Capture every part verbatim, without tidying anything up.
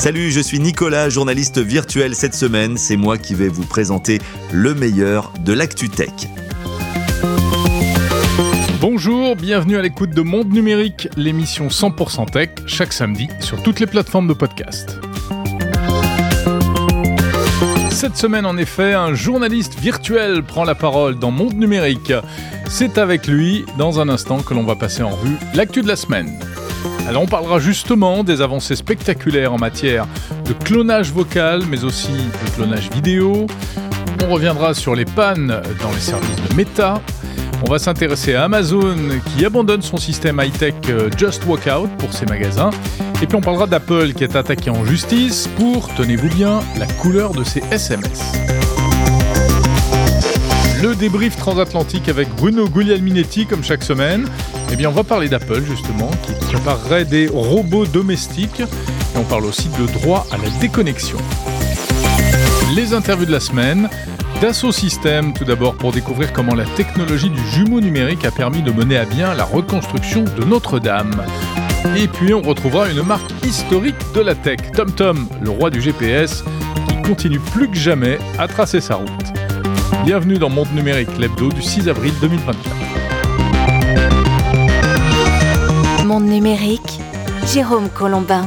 Salut, je suis Nicolas, journaliste virtuel cette semaine. C'est moi qui vais vous présenter le meilleur de l'actu tech. Bonjour, bienvenue à l'écoute de Monde Numérique, l'émission cent pour cent tech, chaque samedi sur toutes les plateformes de podcast. Cette semaine, en effet, un journaliste virtuel prend la parole dans Monde Numérique. C'est avec lui, dans un instant, que l'on va passer en revue l'actu de la semaine. Alors on parlera justement des avancées spectaculaires en matière de clonage vocal, mais aussi de clonage vidéo. On reviendra sur les pannes dans les services de Meta. On va s'intéresser à Amazon qui abandonne son système high-tech Just Walk Out pour ses magasins. Et puis on parlera d'Apple qui est attaqué en justice pour, tenez-vous bien, la couleur de ses S M S. Le débrief transatlantique avec Bruno Guglielminetti comme chaque semaine. Eh bien on va parler d'Apple justement qui préparerait des robots domestiques. Et on parle aussi de droit à la déconnexion. Les interviews de la semaine. Dassault Systèmes, tout d'abord, pour découvrir comment la technologie du jumeau numérique a permis de mener à bien la reconstruction de Notre-Dame. Et puis, on retrouvera une marque historique de la tech, TomTom, le roi du G P S, qui continue plus que jamais à tracer sa route. Bienvenue dans Monde Numérique, l'hebdo du six avril deux mille vingt-quatre. Monde Numérique, Jérôme Colombin.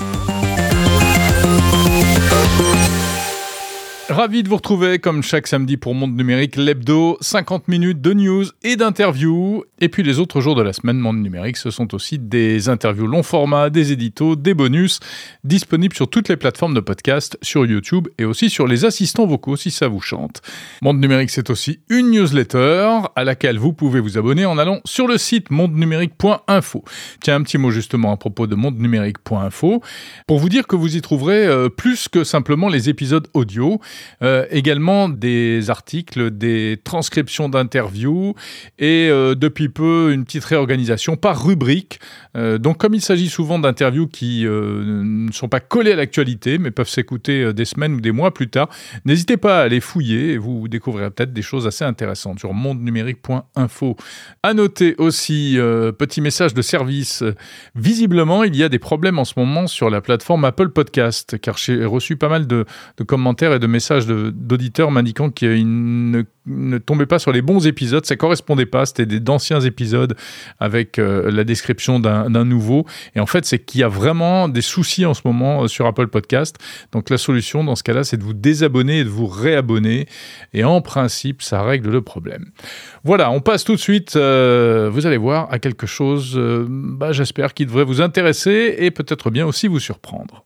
Ravi de vous retrouver comme chaque samedi pour Monde Numérique, l'hebdo, cinquante minutes de news et d'interviews. Et puis les autres jours de la semaine, Monde Numérique, ce sont aussi des interviews long format, des éditos, des bonus, disponibles sur toutes les plateformes de podcast, sur YouTube et aussi sur les assistants vocaux si ça vous chante. Monde Numérique, c'est aussi une newsletter à laquelle vous pouvez vous abonner en allant sur le site monde numérique point info. Tiens, un petit mot justement à propos de monde numérique point info, pour vous dire que vous y trouverez euh, plus que simplement les épisodes audio. Euh, également des articles, des transcriptions d'interviews et euh, depuis peu une petite réorganisation par rubrique. Euh, donc comme il s'agit souvent d'interviews qui euh, ne sont pas collées à l'actualité mais peuvent s'écouter des semaines ou des mois plus tard, n'hésitez pas à aller fouiller et vous découvrirez peut-être des choses assez intéressantes sur monde numérique point info. À noter aussi, euh, petit message de service, visiblement il y a des problèmes en ce moment sur la plateforme Apple Podcast car j'ai reçu pas mal de, de commentaires et de messages De, d'auditeurs m'indiquant qu'ils ne, ne tombaient pas sur les bons épisodes, ça correspondait pas, c'était des, d'anciens épisodes avec euh, la description d'un, d'un nouveau, et en fait c'est qu'il y a vraiment des soucis en ce moment euh, sur Apple Podcast, donc la solution dans ce cas-là c'est de vous désabonner et de vous réabonner, et en principe ça règle le problème. Voilà, on passe tout de suite, euh, vous allez voir, à quelque chose, euh, bah, j'espère qui devrait vous intéresser et peut-être bien aussi vous surprendre.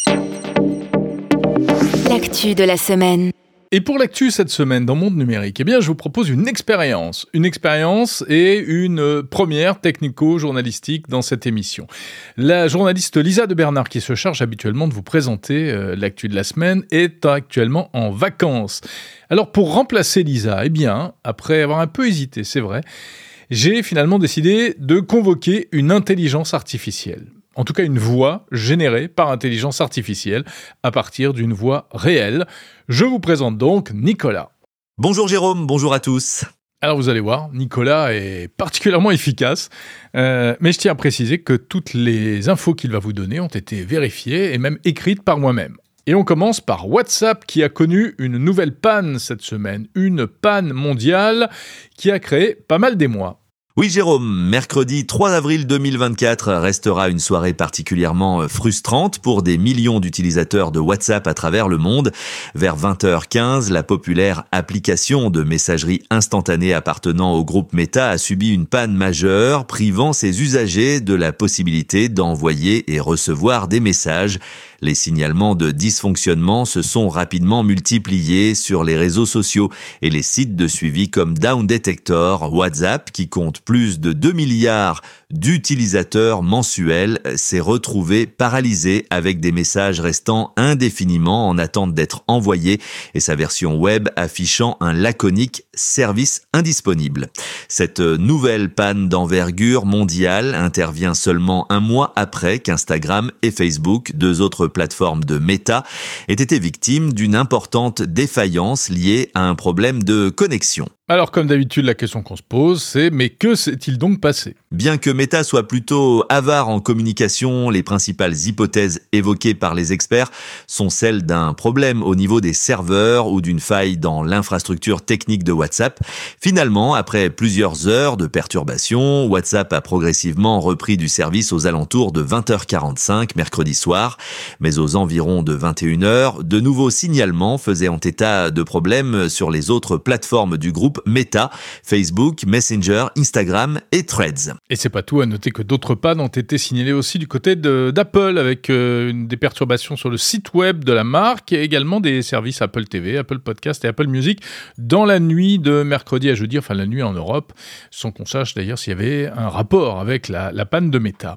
L'actu de la semaine. Et pour l'actu cette semaine dans Monde Numérique, eh bien, je vous propose une expérience. Une expérience et une première technico-journalistique dans cette émission. La journaliste Lisa de Bernard, qui se charge habituellement de vous présenter euh, l'actu de la semaine, est actuellement en vacances. Alors, pour remplacer Lisa, eh bien, après avoir un peu hésité, c'est vrai, j'ai finalement décidé de convoquer une intelligence artificielle. En tout cas, une voix générée par intelligence artificielle à partir d'une voix réelle. Je vous présente donc Nicolas. Bonjour Jérôme, bonjour à tous. Alors vous allez voir, Nicolas est particulièrement efficace, euh, mais je tiens à préciser que toutes les infos qu'il va vous donner ont été vérifiées et même écrites par moi-même. Et on commence par WhatsApp qui a connu une nouvelle panne cette semaine, une panne mondiale qui a créé pas mal d'émoi. Oui Jérôme, mercredi trois avril deux mille vingt-quatre restera une soirée particulièrement frustrante pour des millions d'utilisateurs de WhatsApp à travers le monde. Vers vingt heures quinze, la populaire application de messagerie instantanée appartenant au groupe Meta a subi une panne majeure, privant ses usagers de la possibilité d'envoyer et recevoir des messages. Les signalements de dysfonctionnement se sont rapidement multipliés sur les réseaux sociaux et les sites de suivi comme Down Detector, WhatsApp, qui compte plus de deux milliards d'utilisateurs mensuels, s'est retrouvé paralysé avec des messages restant indéfiniment en attente d'être envoyés et sa version web affichant un laconique service indisponible. Cette nouvelle panne d'envergure mondiale intervient seulement un mois après qu'Instagram et Facebook, deux autres plateformes de Meta, aient été victimes d'une importante défaillance liée à un problème de connexion. Alors comme d'habitude, la question qu'on se pose, c'est mais que s'est-il donc passé ? Bien que Meta soit plutôt avare en communication, les principales hypothèses évoquées par les experts sont celles d'un problème au niveau des serveurs ou d'une faille dans l'infrastructure technique de WhatsApp. Finalement, après plusieurs heures de perturbations, WhatsApp a progressivement repris du service aux alentours de vingt heures quarante-cinq mercredi soir. Mais aux environs de vingt et une heures, de nouveaux signalements faisaient en état de problèmes sur les autres plateformes du groupe Meta, Facebook, Messenger, Instagram et Threads. Et c'est pas tout, à noter que d'autres pannes ont été signalées aussi du côté de, d'Apple, avec euh, une, des perturbations sur le site web de la marque et également des services Apple T V, Apple Podcast et Apple Music dans la nuit de mercredi à jeudi, enfin la nuit en Europe, sans qu'on sache d'ailleurs s'il y avait un rapport avec la, la panne de Meta.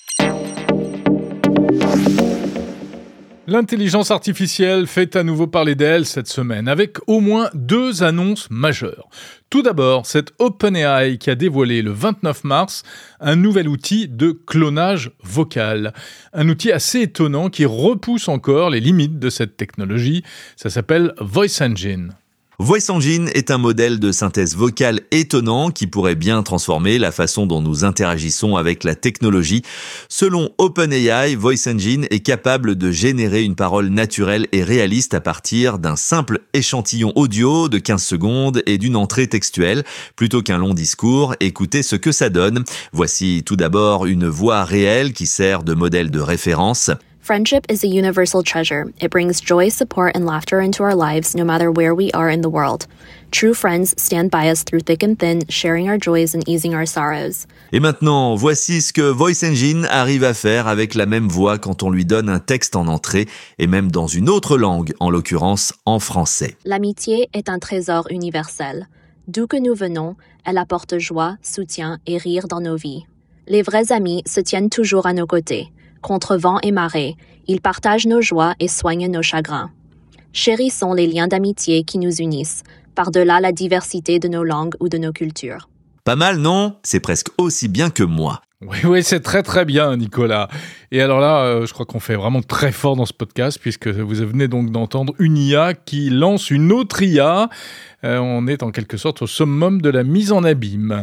L'intelligence artificielle fait à nouveau parler d'elle cette semaine, avec au moins deux annonces majeures. Tout d'abord, c'est OpenAI qui a dévoilé le vingt-neuf mars un nouvel outil de clonage vocal. Un outil assez étonnant qui repousse encore les limites de cette technologie. Ça s'appelle Voice Engine. Voice Engine est un modèle de synthèse vocale étonnant qui pourrait bien transformer la façon dont nous interagissons avec la technologie. Selon OpenAI, Voice Engine est capable de générer une parole naturelle et réaliste à partir d'un simple échantillon audio de quinze secondes et d'une entrée textuelle. Plutôt qu'un long discours, écoutez ce que ça donne. Voici tout d'abord une voix réelle qui sert de modèle de référence. Friendship is a universal treasure. It brings joy, support, and laughter into our lives no matter where we are in the world. True friends stand by us through thick and thin, sharing our joys and easing our sorrows. Et maintenant, voici ce que Voice Engine arrive à faire avec la même voix quand on lui donne un texte en entrée, et même dans une autre langue, en l'occurrence en français. L'amitié est un trésor universel. D'où que nous venons, elle apporte joie, soutien et rire dans nos vies. Les vrais amis se tiennent toujours à nos côtés. Contre vent et marée, ils partagent nos joies et soignent nos chagrins. Chérissons les liens d'amitié qui nous unissent, par-delà la diversité de nos langues ou de nos cultures. Pas mal, non ? C'est presque aussi bien que moi. Oui, oui, c'est très très bien, Nicolas. Et alors là, euh, je crois qu'on fait vraiment très fort dans ce podcast, puisque vous venez donc d'entendre une I A qui lance une autre I A. Euh, on est en quelque sorte au summum de la mise en abîme.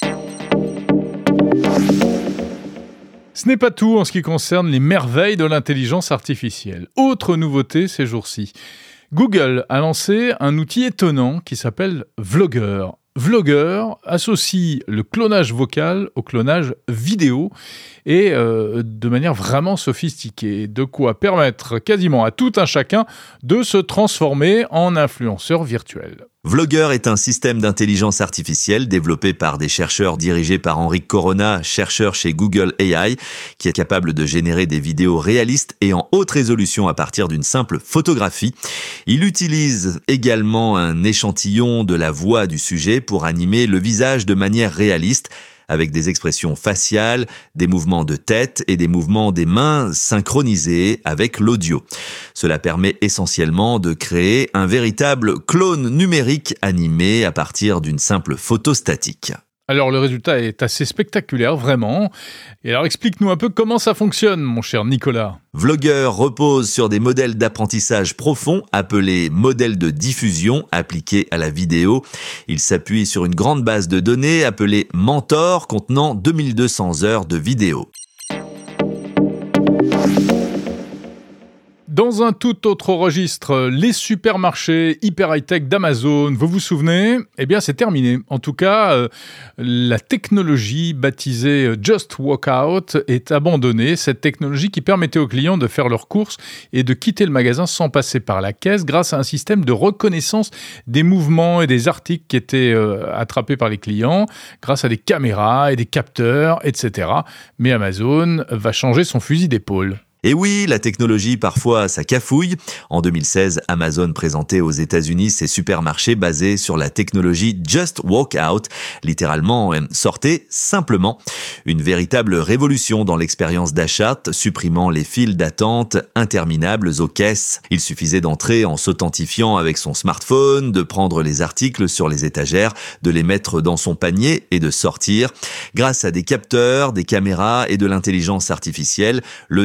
Ce n'est pas tout en ce qui concerne les merveilles de l'intelligence artificielle. Autre nouveauté ces jours-ci. Google a lancé un outil étonnant qui s'appelle Vlogger. Vlogger associe le clonage vocal au clonage vidéo et euh, de manière vraiment sophistiquée. De quoi permettre quasiment à tout un chacun de se transformer en influenceur virtuel. Vlogger est un système d'intelligence artificielle développé par des chercheurs dirigés par Enric Corona, chercheur chez Google A I, qui est capable de générer des vidéos réalistes et en haute résolution à partir d'une simple photographie. Il utilise également un échantillon de la voix du sujet pour animer le visage de manière réaliste, avec des expressions faciales, des mouvements de tête et des mouvements des mains synchronisés avec l'audio. Cela permet essentiellement de créer un véritable clone numérique animé à partir d'une simple photo statique. Alors le résultat est assez spectaculaire, vraiment. Et alors explique-nous un peu comment ça fonctionne, mon cher Nicolas. Vlogger repose sur des modèles d'apprentissage profond appelés modèles de diffusion appliqués à la vidéo. Il s'appuie sur une grande base de données appelée Mentor contenant deux mille deux cents heures de vidéo. Dans un tout autre registre, les supermarchés hyper high-tech d'Amazon, vous vous souvenez ? Eh bien, c'est terminé. En tout cas, euh, la technologie baptisée Just Walk Out est abandonnée. Cette technologie qui permettait aux clients de faire leurs courses et de quitter le magasin sans passer par la caisse grâce à un système de reconnaissance des mouvements et des articles qui étaient euh, attrapés par les clients, grâce à des caméras et des capteurs, et cetera. Mais Amazon va changer son fusil d'épaule. Et oui, la technologie, parfois, ça cafouille. En deux mille seize, Amazon présentait aux États-Unis ses supermarchés basés sur la technologie Just Walk Out, littéralement « sortez simplement ». Une véritable révolution dans l'expérience d'achat, supprimant les files d'attente interminables aux caisses. Il suffisait d'entrer en s'authentifiant avec son smartphone, de prendre les articles sur les étagères, de les mettre dans son panier et de sortir. Grâce à des capteurs, des caméras et de l'intelligence artificielle, le décompte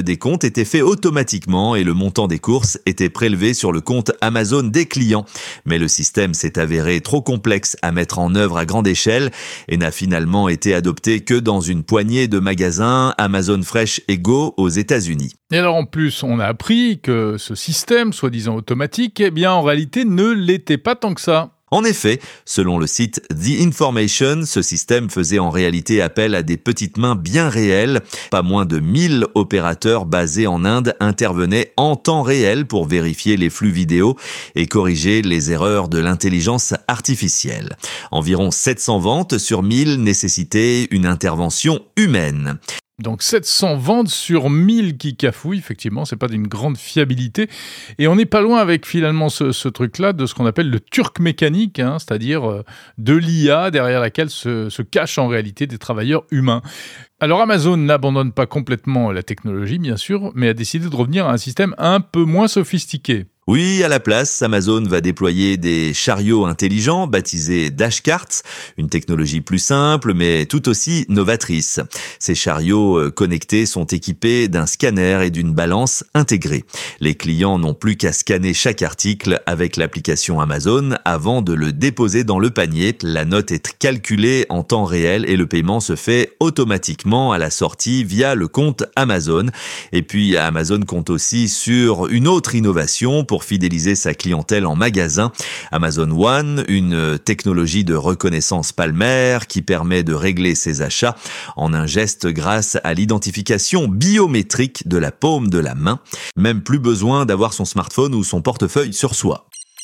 était fait automatiquement et le montant des courses était prélevé sur le compte Amazon des clients. Mais le système s'est avéré trop complexe à mettre en œuvre à grande échelle et n'a finalement été adopté que dans une poignée de magasins Amazon Fresh et Go aux États-Unis. Et alors en plus, on a appris que ce système, soi-disant automatique, eh bien en réalité ne l'était pas tant que ça. En effet, selon le site The Information, ce système faisait en réalité appel à des petites mains bien réelles. Pas moins de mille opérateurs basés en Inde intervenaient en temps réel pour vérifier les flux vidéo et corriger les erreurs de l'intelligence artificielle. Environ sept cents ventes sur mille nécessitaient une intervention humaine. Donc sept cents ventes sur mille qui cafouillent, effectivement, c'est pas d'une grande fiabilité. Et on n'est pas loin avec finalement ce, ce truc-là de ce qu'on appelle le turc mécanique, hein, c'est-à-dire euh, de l'I A derrière laquelle se, se cachent en réalité des travailleurs humains. Alors Amazon n'abandonne pas complètement la technologie, bien sûr, mais a décidé de revenir à un système un peu moins sophistiqué. Oui, à la place, Amazon va déployer des chariots intelligents baptisés Dashcarts, une technologie plus simple mais tout aussi novatrice. Ces chariots connectés sont équipés d'un scanner et d'une balance intégrée. Les clients n'ont plus qu'à scanner chaque article avec l'application Amazon avant de le déposer dans le panier. La note est calculée en temps réel et le paiement se fait automatiquement à la sortie via le compte Amazon. Et puis Amazon compte aussi sur une autre innovation pour fidéliser sa clientèle en magasin. Amazon One, une technologie de reconnaissance palmaire qui permet de régler ses achats en un geste grâce à l'identification biométrique de la paume de la main. Même plus besoin d'avoir son smartphone ou son portefeuille sur soi.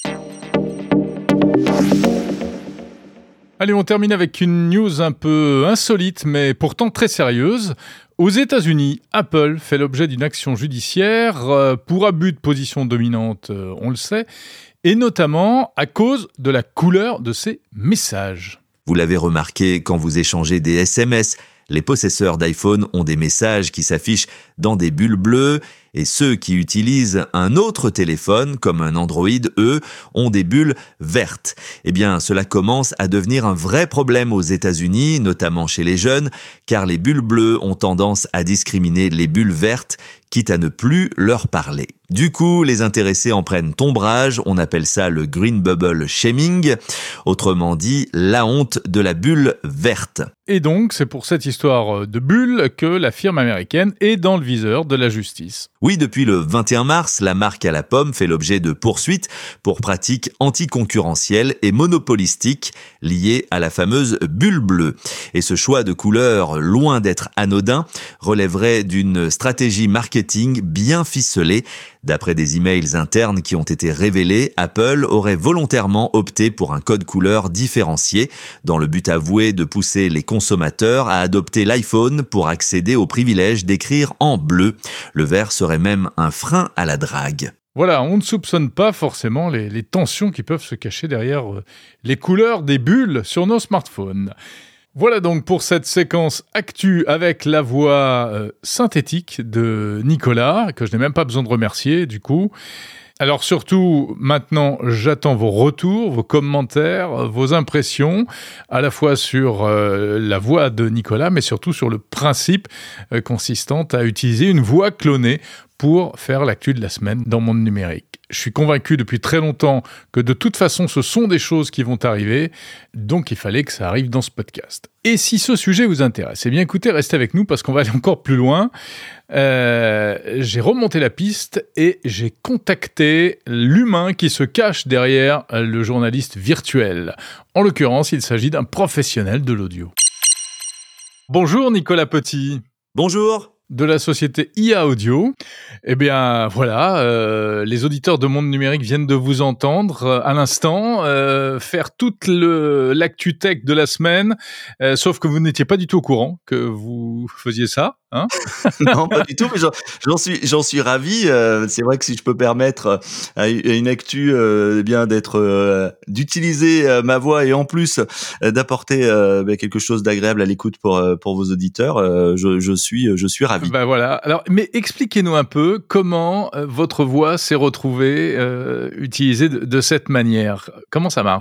Allez, on termine avec une news un peu insolite, mais pourtant très sérieuse. Aux États-Unis, Apple fait l'objet d'une action judiciaire pour abus de position dominante, on le sait, et notamment à cause de la couleur de ses messages. Vous l'avez remarqué quand vous échangez des S M S, les possesseurs d'iPhone ont des messages qui s'affichent dans des bulles bleues et ceux qui utilisent un autre téléphone, comme un Android, eux, ont des bulles vertes. Eh bien, cela commence à devenir un vrai problème aux États-Unis, notamment chez les jeunes, car les bulles bleues ont tendance à discriminer les bulles vertes, quitte à ne plus leur parler. Du coup, les intéressés en prennent ombrage, on appelle ça le green bubble shaming, autrement dit, la honte de la bulle verte. Et donc, c'est pour cette histoire de bulle que la firme américaine est dans le viseur de la justice. Oui, depuis le vingt et un mars, la marque à la pomme fait l'objet de poursuites pour pratiques anticoncurrentielles et monopolistiques liées à la fameuse bulle bleue. Et ce choix de couleur, loin d'être anodin, relèverait d'une stratégie marketing bien ficelée. D'après des emails internes qui ont été révélés, Apple aurait volontairement opté pour un code couleur différencié, dans le but avoué de pousser les consommateurs à adopter l'iPhone pour accéder au privilège d'écrire en bleu. Le vert serait même un frein à la drague. Voilà, on ne soupçonne pas forcément les, les tensions qui peuvent se cacher derrière euh, les couleurs des bulles sur nos smartphones. Voilà donc pour cette séquence actu avec la voix euh, synthétique de Nicolas, que je n'ai même pas besoin de remercier du coup. Alors surtout, maintenant, j'attends vos retours, vos commentaires, vos impressions, à la fois sur euh, la voix de Nicolas, mais surtout sur le principe euh, consistant à utiliser une voix clonée pour faire l'actu de la semaine dans Monde Numérique. Je suis convaincu depuis très longtemps que de toute façon, ce sont des choses qui vont arriver, donc il fallait que ça arrive dans ce podcast. Et si ce sujet vous intéresse, eh bien écoutez, restez avec nous parce qu'on va aller encore plus loin. Euh, j'ai remonté la piste et j'ai contacté l'humain qui se cache derrière le journaliste virtuel. En l'occurrence, il s'agit d'un professionnel de l'audio. Bonjour Nicolas Petit. Bonjour. De la société I A Audio. Eh bien, voilà, euh, les auditeurs de Monde Numérique viennent de vous entendre euh, à l'instant euh, faire toute le, l'actu tech de la semaine, euh, sauf que vous n'étiez pas du tout au courant que vous faisiez ça. Hein non, pas du tout, mais j'en, j'en suis, j'en suis ravi. Euh, c'est vrai que si je peux permettre à une actu, euh, bien d'être, euh, d'utiliser euh, ma voix et en plus euh, d'apporter euh, ben, quelque chose d'agréable à l'écoute pour euh, pour vos auditeurs, euh, je, je suis, je suis ravi. Ben voilà. Alors, mais expliquez-nous un peu comment euh, votre voix s'est retrouvée euh, utilisée de, de cette manière. Comment ça marche ?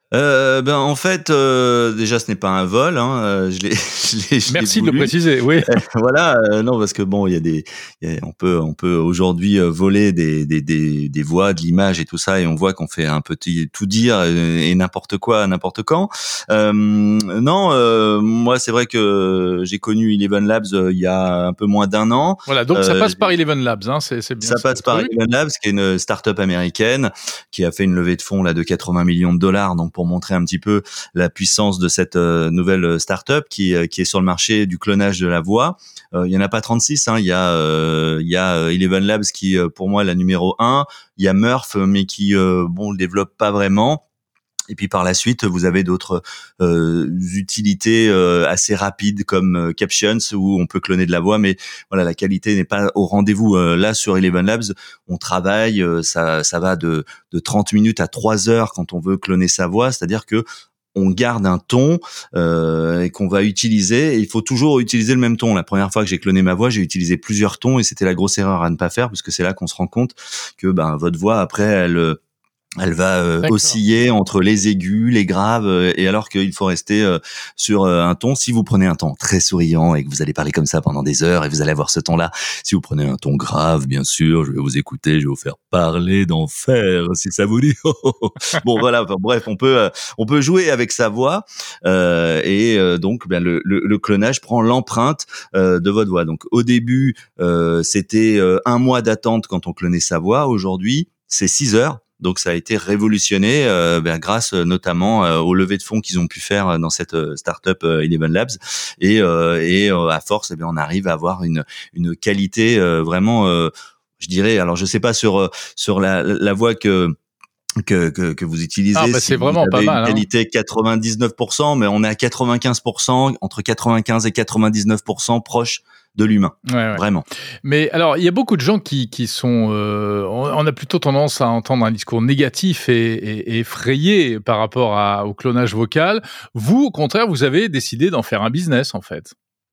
Euh, ben en fait, euh, déjà ce n'est pas un vol. Hein, euh, je l'ai, je l'ai, je l'ai Merci de voulu. le préciser. Oui. Euh, voilà, euh, non parce que bon, il y a des, il y a- on peut, on peut aujourd'hui euh, voler des, des, des, des voix, de l'image et tout ça, et on voit qu'on fait un petit tout dire et, et n'importe quoi, n'importe quand. Euh, non, euh, moi c'est vrai que j'ai connu Eleven Labs euh, il y a un peu moins d'un an. Voilà, donc ça Euh, passe par Eleven Labs, hein, c'est, c'est bien Ça ça, passe le par truc. Eleven Labs, qui est une start-up américaine qui a fait une levée de fonds là de quatre-vingts millions de dollars, donc pour montrer un petit peu la puissance de cette euh, nouvelle start-up qui euh, qui est sur le marché du clonage de la voix. Euh, il y en a pas trente-six, hein. Il y a euh, il y a Eleven Labs qui euh, pour moi est la numéro un. Il y a Murph mais qui euh, bon le développe pas vraiment. Et puis par la suite, vous avez d'autres euh, utilités euh, assez rapides comme euh, Captions où on peut cloner de la voix, mais voilà, la qualité n'est pas au rendez-vous. Euh, là sur Eleven Labs, on travaille, euh, ça ça va de de trente minutes à trois heures quand on veut cloner sa voix, c'est-à-dire que on garde un ton euh, et qu'on va utiliser. Et il faut toujours utiliser le même ton. La première fois que j'ai cloné ma voix, j'ai utilisé plusieurs tons et c'était la grosse erreur à ne pas faire, puisque c'est là qu'on se rend compte que ben votre voix après elle Elle va euh, osciller entre les aigus, les graves, euh, et alors qu'il faut rester euh, sur euh, un ton. Si vous prenez un ton très souriant et que vous allez parler comme ça pendant des heures et vous allez avoir ce ton-là, si vous prenez un ton grave, bien sûr, je vais vous écouter, je vais vous faire parler d'enfer, si ça vous dit. Bon, voilà. Enfin, bref, on peut euh, on peut jouer avec sa voix euh, et euh, donc ben, le, le, le clonage prend l'empreinte euh, de votre voix. Donc au début, euh, c'était euh, un mois d'attente quand on clonait sa voix. Aujourd'hui, c'est six heures. Donc ça a été révolutionné euh, ben, grâce euh, notamment euh, aux levées de fonds qu'ils ont pu faire euh, dans cette euh, startup euh, Eleven Labs et euh, et euh, à force eh bien on arrive à avoir une une qualité euh, vraiment euh, je dirais alors je sais pas sur euh, sur la la voix que que que, que vous utilisez Ah bah si c'est vraiment vous pas avez mal. une Hein. qualité quatre-vingt-dix-neuf pour cent mais on est à quatre-vingt-quinze pour cent entre quatre-vingt-quinze et quatre-vingt-dix-neuf pour cent proche de l'humain, ouais, ouais. Vraiment. Mais alors, il y a beaucoup de gens qui, qui sont... Euh, on, on a plutôt tendance à entendre un discours négatif et, et, et effrayé par rapport à, au clonage vocal. Vous, au contraire, vous avez décidé d'en faire un business, en fait.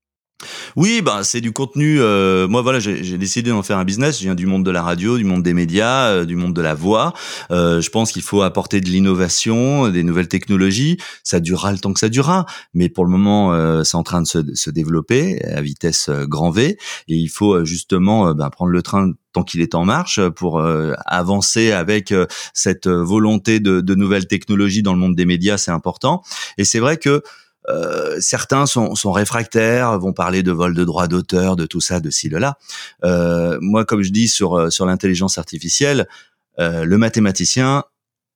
Oui, bah c'est du contenu. Euh, moi, voilà, j'ai, j'ai décidé d'en faire un business. Je viens du monde de la radio, du monde des médias, euh, du monde de la voix. Euh, je pense qu'il faut apporter de l'innovation, des nouvelles technologies. Ça durera le temps que ça durera, mais pour le moment, euh, c'est en train de se, se développer à vitesse euh, grand V. Et il faut euh, justement euh, ben, prendre le train tant qu'il est en marche pour euh, avancer avec euh, cette volonté de, de nouvelles technologies dans le monde des médias. C'est important. Et c'est vrai que Euh, certains sont, sont réfractaires, vont parler de vol de droits d'auteur, de tout ça, de ci, de là. Euh, moi, comme je dis sur sur l'intelligence artificielle, euh, le mathématicien,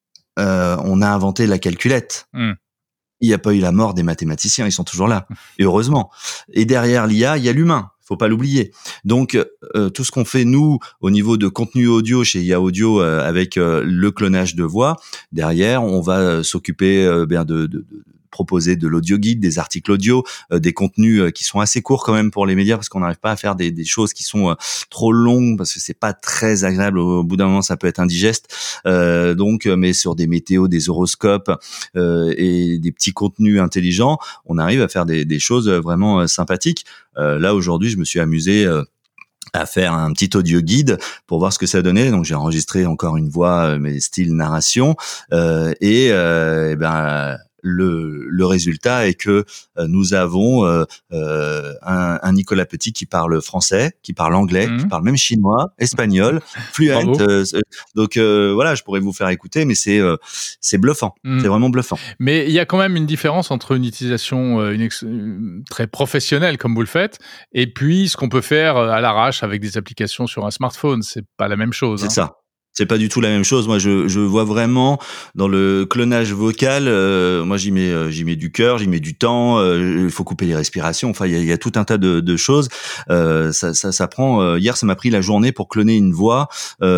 euh, on a inventé la calculette. Mm. Il n'y a pas eu la mort des mathématiciens, ils sont toujours là, et heureusement. Et derrière l'I A, il y a l'humain. Faut pas l'oublier. Donc euh, tout ce qu'on fait nous au niveau de contenu audio chez I A Audio euh, avec euh, le clonage de voix, derrière on va euh, s'occuper euh, bien de, de, de proposer de l'audio guide, des articles audio, euh, des contenus euh, qui sont assez courts quand même pour les médias parce qu'on n'arrive pas à faire des, des choses qui sont euh, trop longues parce que c'est pas très agréable. Au, au bout d'un moment, ça peut être indigeste. Euh, donc, mais sur des météos, des horoscopes euh, et des petits contenus intelligents, on arrive à faire des, des choses vraiment euh, sympathiques. Euh, là aujourd'hui, je me suis amusé. Euh, à faire un petit audio guide pour voir ce que ça donnait. Donc j'ai enregistré encore une voix, mais style narration, euh, et, euh, et ben le, le résultat est que euh, nous avons euh, euh, un, un Nicolas Petit qui parle français, qui parle anglais, mmh. qui parle même chinois, espagnol, fluent. Euh, donc euh, voilà, je pourrais vous faire écouter, mais c'est euh, c'est bluffant, mmh. c'est vraiment bluffant. Mais il y a quand même une différence entre une utilisation euh, une ex- très professionnelle comme vous le faites, et puis ce qu'on peut faire à l'arrache avec des applications sur un smartphone. C'est pas la même chose. C'est hein. ça. C'est pas du tout la même chose. Moi, je, je vois vraiment dans le clonage vocal. Euh, moi, j'y mets, euh, j'y mets du cœur, j'y mets du temps. Il euh, faut couper les respirations. Enfin, il y a, y a tout un tas de, de choses. Euh, ça, ça, ça prend. Euh, hier, ça m'a pris la journée pour cloner une voix.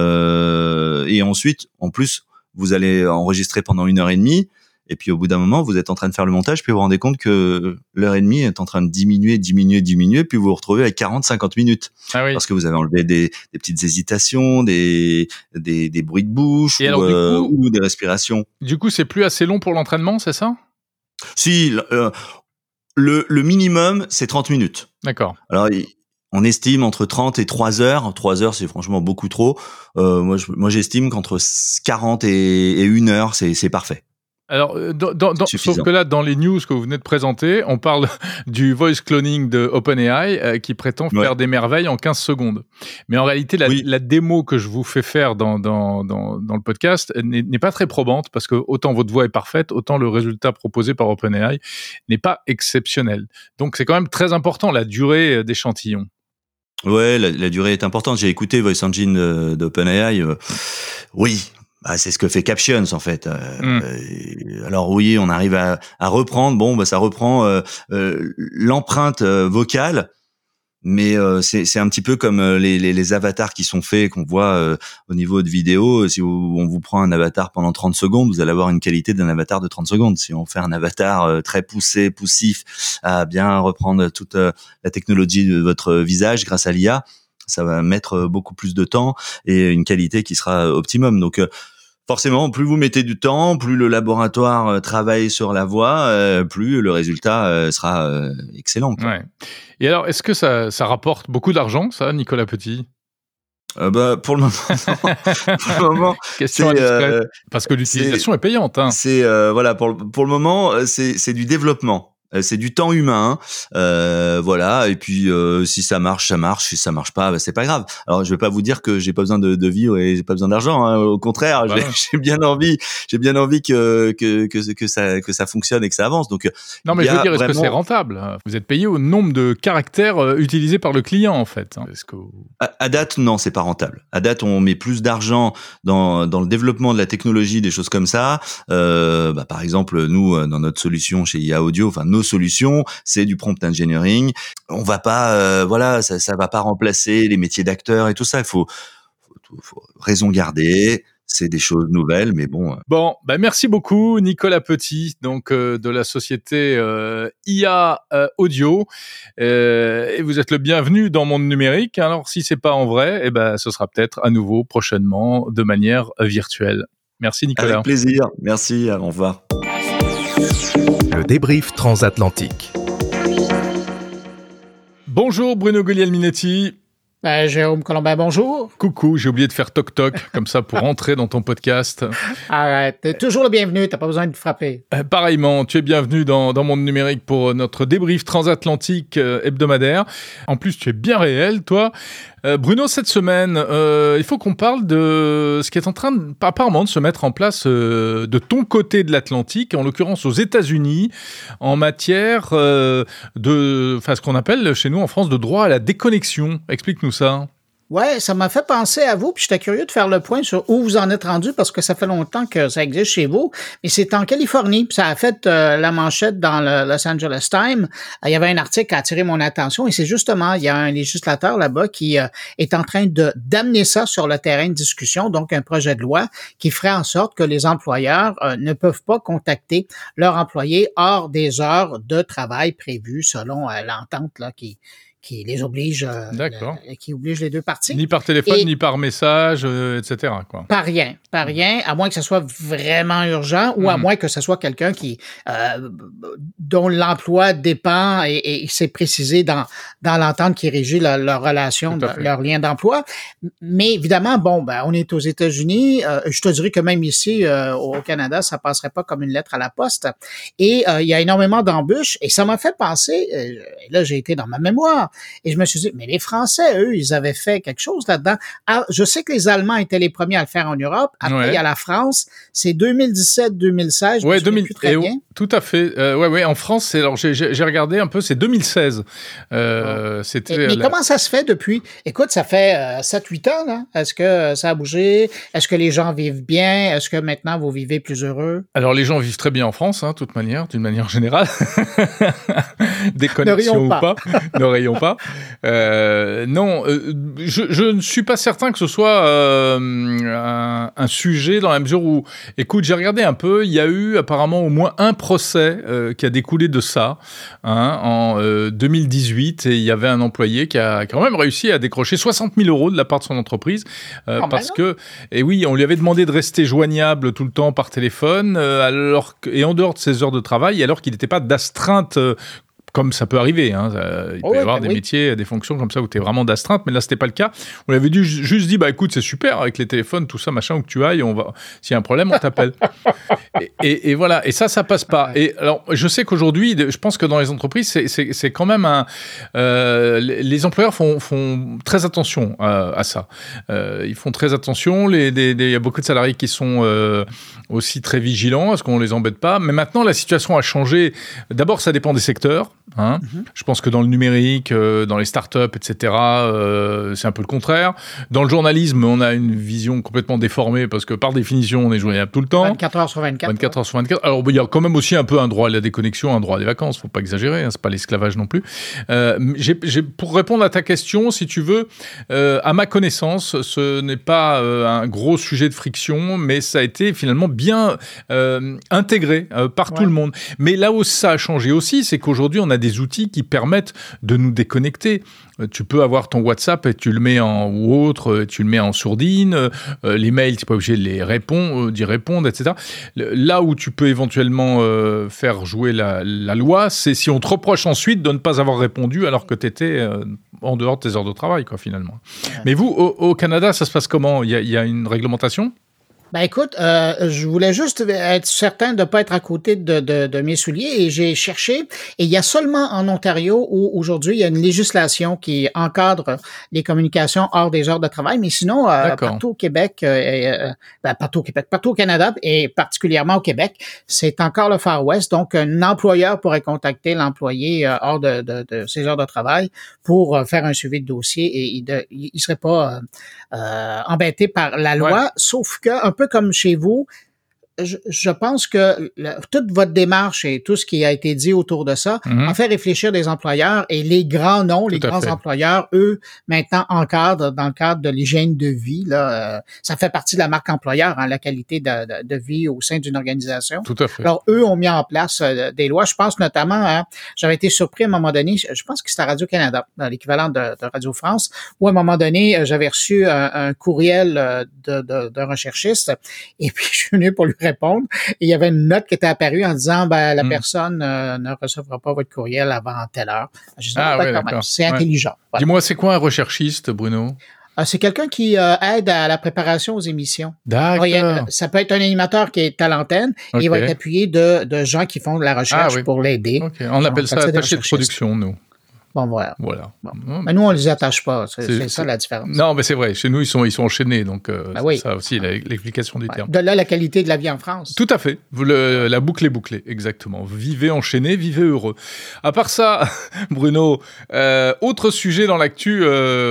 Euh, et ensuite, en plus, vous allez enregistrer pendant une heure et demie. Et puis, au bout d'un moment, vous êtes en train de faire le montage, puis vous vous rendez compte que l'heure et demie est en train de diminuer, diminuer, diminuer, puis vous vous retrouvez avec quarante, cinquante minutes. Ah oui. Parce que vous avez enlevé des, des petites hésitations, des, des, des bruits de bouche, ou, alors, euh, coup, ou des respirations. Du coup, c'est plus assez long pour l'entraînement, c'est ça? Si, euh, le, le minimum, c'est trente minutes. D'accord. Alors, on estime entre trente et trois heures. trois heures, c'est franchement beaucoup trop. Euh, moi, je, moi, j'estime qu'entre quarante et, et une heure, c'est, c'est parfait. Alors, dans, dans, dans, sauf que là, dans les news que vous venez de présenter, on parle du voice cloning de OpenAI euh, qui prétend ouais. faire des merveilles en quinze secondes. Mais en réalité, la, oui. la démo que je vous fais faire dans, dans, dans, dans le podcast n'est, n'est pas très probante parce que autant votre voix est parfaite, autant le résultat proposé par OpenAI n'est pas exceptionnel. Donc, c'est quand même très important, la durée d'échantillon. Ouais, la, la durée est importante. J'ai écouté Voice Engine euh, d'OpenAI. Euh, oui. Bah, c'est ce que fait Captions en fait. Euh, mm. euh, alors oui, on arrive à, à reprendre. Bon, bah ça reprend euh, euh, l'empreinte euh, vocale, mais euh, c'est, c'est un petit peu comme euh, les, les, les avatars qui sont faits, qu'on voit euh, au niveau de vidéo. Si vous, on vous prend un avatar pendant trente secondes, vous allez avoir une qualité d'un avatar de trente secondes. Si on fait un avatar euh, très poussé, poussif, à bien reprendre toute euh, la technologie de votre visage grâce à l'I A, ça va mettre beaucoup plus de temps et une qualité qui sera optimum. Donc, euh, forcément, plus vous mettez du temps, plus le laboratoire euh, travaille sur la voix, euh, plus le résultat euh, sera euh, excellent. Quoi. Ouais. Et alors, est-ce que ça, ça rapporte beaucoup d'argent, ça, Nicolas Petit ? euh, bah, pour le moment, non. Pour le moment, question indiscrète, euh, parce que l'utilisation est, est payante. Hein. C'est euh, voilà, pour pour le moment, c'est c'est du développement. C'est du temps humain, euh, voilà. Et puis euh, si ça marche, ça marche. Si ça marche pas, bah, c'est pas grave. Alors je vais pas vous dire que j'ai pas besoin de, de vivre et j'ai pas besoin d'argent. Hein. Au contraire, bah j'ai, j'ai bien envie, j'ai bien envie que que que que ça que ça fonctionne et que ça avance. Donc non, mais je veux dire, vraiment... est-ce que c'est rentable ? Vous êtes payé au nombre de caractères euh, utilisés par le client en fait. Hein. Est-ce que à, à date, non, c'est pas rentable. À date, on met plus d'argent dans dans le développement de la technologie, des choses comme ça. Euh, bah, par exemple, nous dans notre solution chez I A Audio, enfin nos solutions, c'est du prompt engineering. On va pas, euh, voilà, ça, ça va pas remplacer les métiers d'acteurs et tout ça. Il faut, faut, faut raison garder. C'est des choses nouvelles, mais bon. Bon, bah merci beaucoup, Nicolas Petit, donc euh, de la société euh, I A euh, Audio. Euh, et vous êtes le bienvenu dans Monde Numérique. Alors, si c'est pas en vrai, eh ben, ce sera peut-être à nouveau prochainement de manière virtuelle. Merci, Nicolas. Avec plaisir. Merci. Au revoir. Le débrief transatlantique. Bonjour Bruno Guglielminetti. Ben, Jérôme Colombin, bonjour. Coucou, j'ai oublié de faire toc-toc, comme ça, pour entrer dans ton podcast. Arrête, t'es toujours le bienvenu, t'as pas besoin de frapper. Euh, pareillement, tu es bienvenu dans, dans Monde Numérique pour notre débrief transatlantique euh, hebdomadaire. En plus, tu es bien réel, toi. Euh, Bruno, cette semaine, euh, il faut qu'on parle de ce qui est en train, de, apparemment, de se mettre en place euh, de ton côté de l'Atlantique, en l'occurrence aux États-Unis, en matière euh, de, enfin, ce qu'on appelle chez nous en France de droit à la déconnexion. Explique-nous ça. Ouais, ça m'a fait penser à vous, puis j'étais curieux de faire le point sur où vous en êtes rendu parce que ça fait longtemps que ça existe chez vous, mais c'est en Californie, puis ça a fait euh, la manchette dans le Los Angeles Times. Il y avait un article qui a attiré mon attention et c'est justement, il y a un législateur là-bas qui euh, est en train de d'amener ça sur le terrain de discussion, donc un projet de loi qui ferait en sorte que les employeurs euh, ne peuvent pas contacter leurs employés hors des heures de travail prévues selon euh, l'entente là qui qui les oblige, euh, le, qui oblige les deux parties. Ni par téléphone, et ni par message, euh, et cetera. Quoi. Par rien, par rien, à moins que ce soit vraiment urgent ou mmh. à moins que ce soit quelqu'un qui euh, dont l'emploi dépend et, et c'est précisé dans dans l'entente qui régit la, leur relation, de, leur lien d'emploi. Mais évidemment, bon, ben on est aux États-Unis. Euh, je te dirais que même ici euh, au Canada, ça passerait pas comme une lettre à la poste. Et euh, il y a énormément d'embûches. Et ça m'a fait penser. Euh, là, j'ai été dans ma mémoire. Et je me suis dit, mais les Français, eux, ils avaient fait quelque chose là-dedans. Alors, je sais que les Allemands étaient les premiers à le faire en Europe. Après, ouais. il y a la France. C'est deux mille dix-sept deux mille seize. Je ouais, me souviens plus très et bien. Tout à fait. Euh, ouais, ouais. En France, c'est, alors j'ai, j'ai regardé un peu, c'est deux mille seize. Euh, oh. c'était. Et, mais la... comment ça se fait depuis? Écoute, ça fait euh, sept huit ans, là. Est-ce que ça a bougé? Est-ce que les gens vivent bien? Est-ce que maintenant vous vivez plus heureux? Alors, les gens vivent très bien en France, hein, de toute manière, d'une manière générale. Déconnexion ou pas. Ne rions pas. Euh, non, euh, je, je ne suis pas certain que ce soit euh, un, un sujet dans la mesure où, écoute, j'ai regardé un peu, il y a eu apparemment au moins un procès euh, qui a découlé de ça hein, en euh, deux mille dix-huit et il y avait un employé qui a quand même réussi à décrocher soixante mille euros de la part de son entreprise euh, parce ben que, et oui, on lui avait demandé de rester joignable tout le temps par téléphone euh, alors que, et en dehors de ses heures de travail alors qu'il n'était pas d'astreinte euh, comme ça peut arriver, hein, il peut oh, y avoir ben des oui. métiers, des fonctions comme ça où tu es vraiment d'astreinte, mais là c'était pas le cas. On avait dû juste dit bah écoute c'est super avec les téléphones tout ça machin où que tu ailles, on va s'il y a un problème on t'appelle. et, et, et voilà et ça ça passe pas. Et alors je sais qu'aujourd'hui je pense que dans les entreprises c'est c'est, c'est quand même un euh, les employeurs font font très attention à, à ça. Euh, ils font très attention. Les des, des, il y a beaucoup de salariés qui sont euh, aussi très vigilants à ce qu'on les embête pas. Mais maintenant la situation a changé. D'abord ça dépend des secteurs. Hein. Mm-hmm. Je pense que dans le numérique, euh, dans les startups, et cetera, euh, c'est un peu le contraire. Dans le journalisme, on a une vision complètement déformée parce que par définition, on est joignable tout le temps. vingt-quatre heures sur vingt-quatre. vingt-quatre heures sur vingt-quatre. Alors, il y a quand même aussi un peu un droit à la déconnexion, un droit à des vacances. Faut pas exagérer, hein, c'est pas l'esclavage non plus. Euh, j'ai, j'ai, pour répondre à ta question, si tu veux, euh, à ma connaissance, ce n'est pas euh, un gros sujet de friction, mais ça a été finalement bien euh, intégré euh, par ouais. tout le monde. Mais là où ça a changé aussi, c'est qu'aujourd'hui, on a des outils qui permettent de nous déconnecter. Tu peux avoir ton WhatsApp et tu le mets en ou autre, tu le mets en sourdine. Euh, les mails, tu n'es pas obligé de les répondre, d'y répondre, et cetera. Là où tu peux éventuellement euh, faire jouer la, la loi, c'est si on te reproche ensuite de ne pas avoir répondu alors que tu étais euh, en dehors de tes heures de travail, quoi, finalement. Ouais. Mais vous, au, au Canada, ça se passe comment ? Il y a, il y a une réglementation ? Ben écoute, euh, je voulais juste être certain de ne pas être à côté de, de, de mes souliers et j'ai cherché. Et il y a seulement en Ontario où aujourd'hui il y a une législation qui encadre les communications hors des heures de travail. Mais sinon, euh, partout au Québec, euh, ben, partout au Québec, partout au Canada et particulièrement au Québec, c'est encore le Far West. Donc, un employeur pourrait contacter l'employé euh, hors de, de, de ses heures de travail pour euh, faire un suivi de dossier et il ne il serait pas euh, euh, embêté par la loi, ouais. Sauf que un peu comme chez vous, je, je pense que le, toute votre démarche et tout ce qui a été dit autour de ça mm-hmm. en fait réfléchir des employeurs et les grands noms, tout les grands fait. employeurs, eux, maintenant encadrent dans le cadre de l'hygiène de vie. Là, euh, ça fait partie de la marque employeur, hein, la qualité de, de, de vie au sein d'une organisation. Tout à fait. Alors, eux ont mis en place euh, des lois. Je pense notamment, hein, j'avais été surpris à un moment donné, je pense que c'était à Radio-Canada, l'équivalent de, de Radio-France, où à un moment donné, j'avais reçu un, un courriel de, de, d'un recherchiste et puis je suis venu pour lui répondre. Et il y avait une note qui était apparue en disant ben la mm. personne euh, ne recevra pas votre courriel avant telle heure. Je dis, ah, ouais, quand même, c'est ouais. intelligent. Voilà. Dis-moi, c'est quoi un recherchiste, Bruno? Euh, c'est quelqu'un qui euh, aide à la préparation aux émissions. D'accord. Alors, a, ça peut être un animateur qui est à l'antenne okay. et il va être appuyé de, de gens qui font de la recherche ah, oui. pour l'aider. Okay. On appelle ça attaché de production, nous. Bon, voilà. voilà. Bon. Mais nous, on les attache pas. C'est, c'est, c'est ça la différence. Non, mais c'est vrai. Chez nous, ils sont, ils sont enchaînés. Donc, euh, ben oui. c'est ça aussi, l'explication du ouais. terme. De là, la qualité de la vie en France. Tout à fait. Le, la boucle est bouclée. Exactement. Vivez enchaînés, vivez heureux. À part ça, Bruno, euh, autre sujet dans l'actu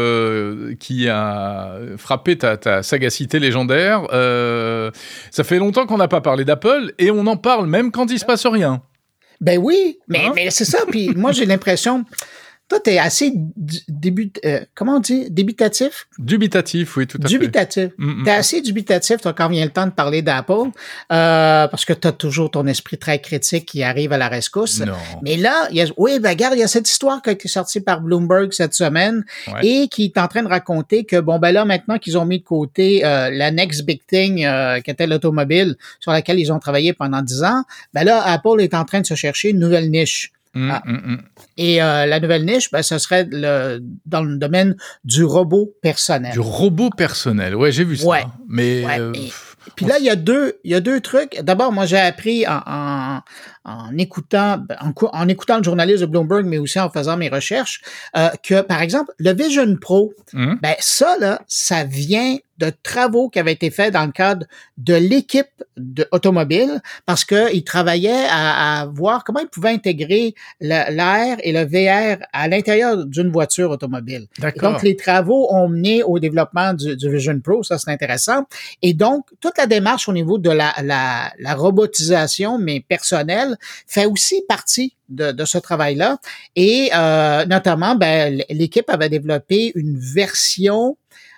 euh, qui a frappé ta, ta sagacité légendaire. Euh, ça fait longtemps qu'on n'a pas parlé d'Apple et on en parle même quand il se passe rien. Ben oui, mais, hein? mais c'est ça. Puis moi, j'ai l'impression... Toi, t'es assez début, euh, comment on dit, débitatif? Dubitatif, oui, tout à dubitatif. fait. Dubitatif. T'es assez dubitatif, toi, quand vient le temps de parler d'Apple, euh, parce que t'as toujours ton esprit très critique qui arrive à la rescousse. Non. Mais là, il y a, oui, ben, regarde, il y a cette histoire qui a été sortie par Bloomberg cette semaine ouais. et qui est en train de raconter que, bon, ben là, maintenant qu'ils ont mis de côté euh, la next big thing euh, qui était l'automobile, sur laquelle ils ont travaillé pendant dix ans, ben là, Apple est en train de se chercher une nouvelle niche. Mmh, ah. mmh, mmh. Et euh, la nouvelle niche, ben, ce serait le, dans le domaine du robot personnel. Du robot personnel, ouais, j'ai vu ça. Ouais. Mais ouais. euh, Et, puis là, il y a deux, il y a deux trucs. D'abord, moi, j'ai appris en, en, en écoutant, en, en écoutant le journaliste de Bloomberg, mais aussi en faisant mes recherches, euh, que par exemple, le Vision Pro, mmh. ben ça là, ça vient de travaux qui avaient été faits dans le cadre de l'équipe de automobile parce que ils travaillaient à, à voir comment ils pouvaient intégrer l'A R et le V R à l'intérieur d'une voiture automobile. D'accord. Donc, les travaux ont mené au développement du, du Vision Pro, ça c'est intéressant. Et donc, toute la démarche au niveau de la, la, la robotisation, mais personnelle, fait aussi partie de, de ce travail-là. Et euh, notamment, ben, l'équipe avait développé une version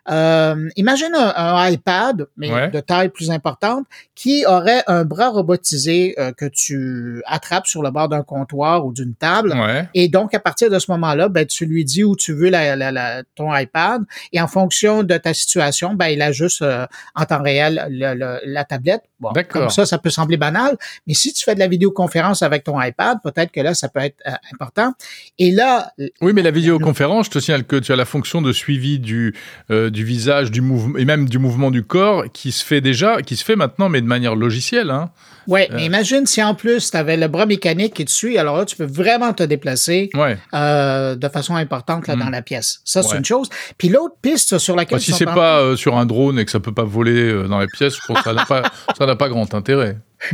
Euh, imagine un, un iPad, mais Ouais. de taille plus importante, qui aurait un bras robotisé euh, que tu attrapes sur le bord d'un comptoir ou d'une table. Ouais. Et donc, à partir de ce moment-là, ben, tu lui dis où tu veux la, la, la, ton iPad. Et en fonction de ta situation, ben, il ajuste euh, en temps réel le, le, la tablette. Bon, D'accord. comme ça, ça peut sembler banal. Mais si tu fais de la vidéoconférence avec ton iPad, peut-être que là, ça peut être euh, important. Et là... Oui, mais la vidéoconférence, je te signale que tu as la fonction de suivi du, euh, du visage, du mouvement, et même du mouvement du corps qui se fait déjà, qui se fait maintenant, mais de manière logicielle, hein. Oui, Euh. mais imagine si en plus, tu avais le bras mécanique qui te suit, alors là, tu peux vraiment te déplacer Ouais. euh, de façon importante là, Mm. dans la pièce. Ça, c'est Ouais. une chose. Puis l'autre piste sur laquelle... Bah, si ils sont c'est en- pas euh, sur un drone et que ça peut pas voler euh, dans la pièce, je pense que ça n'a pas, ça n'a pas grand intérêt.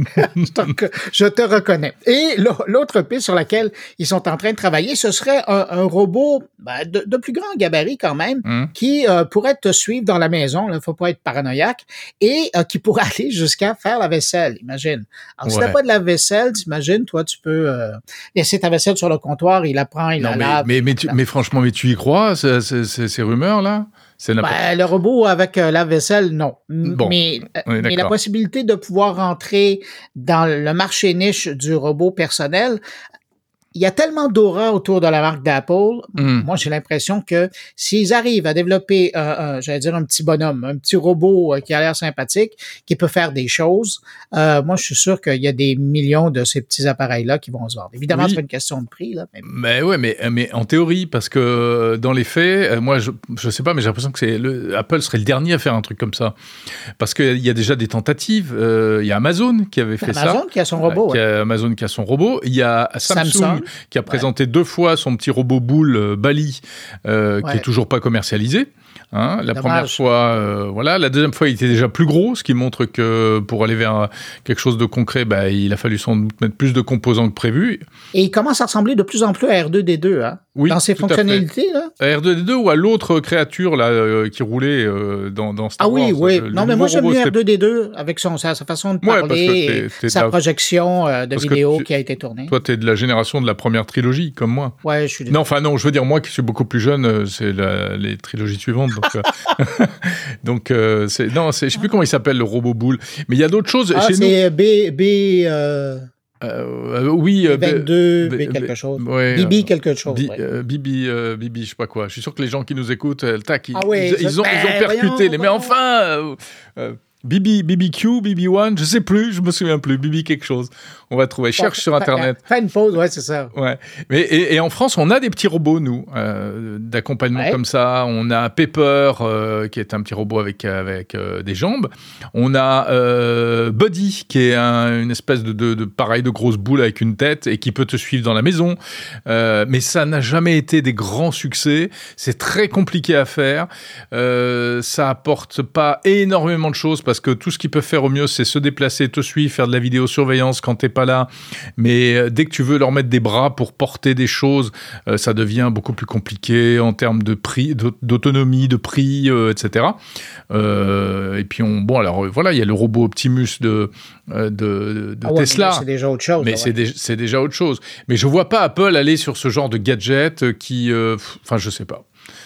Donc, je te reconnais. Et l'au- l'autre piste sur laquelle ils sont en train de travailler, ce serait un, un robot ben, de, de plus grand gabarit quand même, Hum. qui euh, pourrait te suivre dans la maison, il ne faut pas être paranoïaque, et euh, qui pourrait aller jusqu'à faire la vaisselle, imagine. Alors, si Ouais. t'as pas de la vaisselle, t'imagines, toi, tu peux euh, laisser ta vaisselle sur le comptoir, il la prend, il Non, la mais, lave. mais, mais, tu- mais franchement, mais tu y crois, ces, ces, ces- ces rumeurs-là? C'est n'importe Ben, le robot avec euh, la vaisselle, non. M- Bon. Mais, euh, On est mais la d'accord. possibilité de pouvoir rentrer dans le marché niche du robot personnel, il y a tellement d'aura autour de la marque d'Apple. Hum. Moi, j'ai l'impression que s'ils arrivent à développer, un, un, j'allais dire un petit bonhomme, un petit robot euh, qui a l'air sympathique, qui peut faire des choses, euh, moi, je suis sûr qu'il y a des millions de ces petits appareils-là qui vont se vendre. Évidemment, Oui. c'est pas une question de prix, là. Mais... Mais ouais, mais, mais en théorie, parce que euh, dans les faits, euh, moi, je, je sais pas, mais j'ai l'impression que c'est le, Apple serait le dernier à faire un truc comme ça. Parce qu'il y a déjà des tentatives. Euh, Il y a Amazon qui avait fait Amazon ça. qui a son robot. Euh, qui ouais. a Amazon qui a son robot. Il y a Samsung, Samsung. qui a présenté deux fois son petit robot boule euh, Bali, euh, qui Ouais. est toujours pas commercialisé. Hein, la Dommage. première fois, euh, voilà. La deuxième fois, il était déjà plus gros, ce qui montre que pour aller vers quelque chose de concret, bah, il a fallu sans doute mettre plus de composants que prévu. Et il commence à ressembler de plus en plus à R deux D deux, hein? Oui, Dans ses tout à fait. fonctionnalités, là. À R deux D deux ou à l'autre créature là euh, qui roulait euh, dans, dans Star Ah oui, Wars. oui. Le Non, mais nouveau moi, j'aime robot, mieux c'était- R deux D deux avec son, sa, sa façon de Ouais, parce que parler t'es- et t'es sa de- projection euh, de parce que vidéo tu- qui a été tournée. Toi, t'es de la génération de la première trilogie, comme moi. Ouais, je suis Non, enfin non, je veux dire, moi qui suis beaucoup plus jeune, euh, c'est la- les trilogies suivantes. Donc, euh, donc euh, c'est, non, c'est, je sais plus comment il s'appelle, le robot boule. Mais il y a d'autres choses Ah, chez nous. c'est B, B, euh, Euh, euh, oui, euh, vingt-deux, B- B, B- quelque chose. ouais, Bibi euh, quelque chose. Bi- ouais. euh, Bibi, euh, Bibi, je sais pas quoi. Je suis sûr que les gens qui nous écoutent, euh, tac, ils, Ah ouais, ils, ils ça- ont, ils ont ben, percuté. voyons, les, mais voyons. enfin, euh, euh, Bibi, B B Q, B B one, je sais plus, je me souviens plus. Bibi quelque chose. On va trouver. Cherche Bon, sur Internet. Fais une pause, ouais, c'est ça. Ouais. Mais et, et en France, on a des petits robots, nous, euh, d'accompagnement Ouais. comme ça. On a Pepper, euh, qui est un petit robot avec avec euh, des jambes. On a euh, Buddy, qui est un, une espèce de, de, de pareil de grosse boule avec une tête et qui peut te suivre dans la maison. Euh, mais ça n'a jamais été des grands succès. C'est très compliqué à faire. Euh, ça apporte pas énormément de choses parce que tout ce qu'il peut faire au mieux, c'est se déplacer, te suivre, faire de la vidéosurveillance quand t'es pas là. Mais euh, dès que tu veux leur mettre des bras pour porter des choses, euh, ça devient beaucoup plus compliqué en termes de prix, d'aut- d'autonomie, de prix, euh, et cetera. Euh, et puis on, bon alors euh, voilà, il y a le robot Optimus de euh, de, de Ah ouais, Tesla. mais là, c'est déjà autre chose. Mais là, c'est, ouais. dé- c'est déjà autre chose. Mais je vois pas Apple aller sur ce genre de gadget euh, qui, euh, pff, enfin, je sais pas.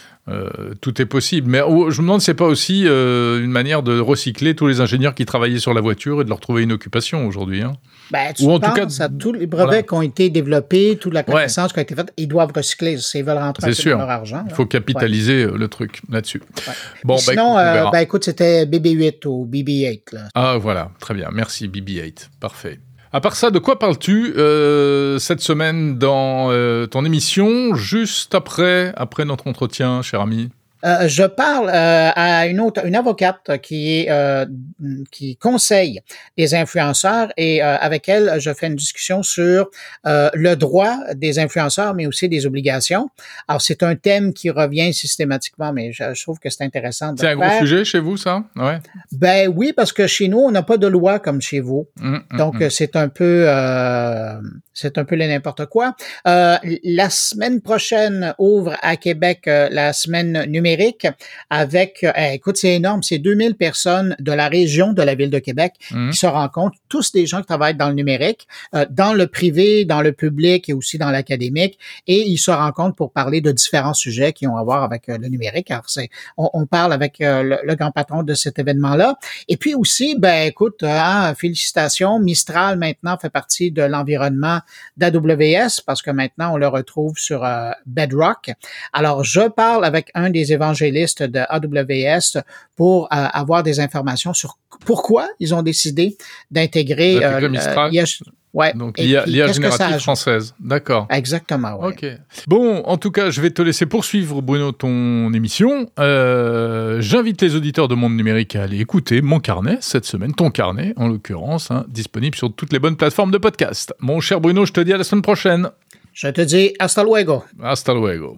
Euh, tout est possible. Mais oh, je me demande si c'est pas aussi euh, une manière de recycler tous les ingénieurs qui travaillaient sur la voiture et de leur trouver une occupation aujourd'hui. Hein. Ben, tu Ou en tout penses cas, à tous les brevets voilà. qui ont été développés, toute la connaissance qui a été faite, ils doivent recycler. S'ils veulent rentrer un C'est peu sûr. dans leur argent. Il là. faut capitaliser euh, le truc là-dessus. Ouais. Bon, Et bah, sinon, écoute, on euh, verra. ben, écoute, c'était B B huit ou B B huit. Là. Ah voilà, très bien. Merci B B huit. Parfait. À part ça, de quoi parles-tu euh, cette semaine dans euh, ton émission, juste après, après notre entretien, cher ami? Euh, je parle euh, à une autre, une avocate qui est euh, qui conseille des influenceurs et euh, avec elle, je fais une discussion sur euh, le droit des influenceurs, mais aussi des obligations. Alors c'est un thème qui revient systématiquement, mais je, je trouve que c'est intéressant. De C'est un gros faire. sujet chez vous, ça? Ouais. Ben oui, parce que chez nous, on n'a pas de loi comme chez vous. Hum, hum, Donc, hum. euh, c'est un peu, euh, c'est un peu le n'importe quoi. Euh, la semaine prochaine ouvre à Québec euh, la semaine numérique numérique avec, euh, écoute, c'est énorme, c'est deux mille personnes de la région de la Ville de Québec mmh. qui se rencontrent, tous des gens qui travaillent dans le numérique, euh, dans le privé, dans le public et aussi dans l'académique, et ils se rencontrent pour parler de différents sujets qui ont à voir avec euh, le numérique. Alors, c'est, on, on parle avec euh, le, le grand patron de cet événement-là. Et puis aussi, ben écoute, hein, félicitations, Mistral maintenant fait partie de l'environnement d'A W S parce que maintenant on le retrouve sur euh, Bedrock. Alors, je parle avec un des évangélistes de A W S pour euh, avoir des informations sur pourquoi ils ont décidé d'intégrer euh, Mistral. l'I A. Ouais. Donc, l'I A, l'I A générative française. D'accord. Exactement, ouais. OK. Bon, en tout cas, je vais te laisser poursuivre, Bruno, ton émission. Euh, j'invite les auditeurs de Monde Numérique à aller écouter mon carnet cette semaine, ton carnet, en l'occurrence, hein, disponible sur toutes les bonnes plateformes de podcast. Mon cher Bruno, je te dis à la semaine prochaine. Je te dis hasta luego. Hasta luego.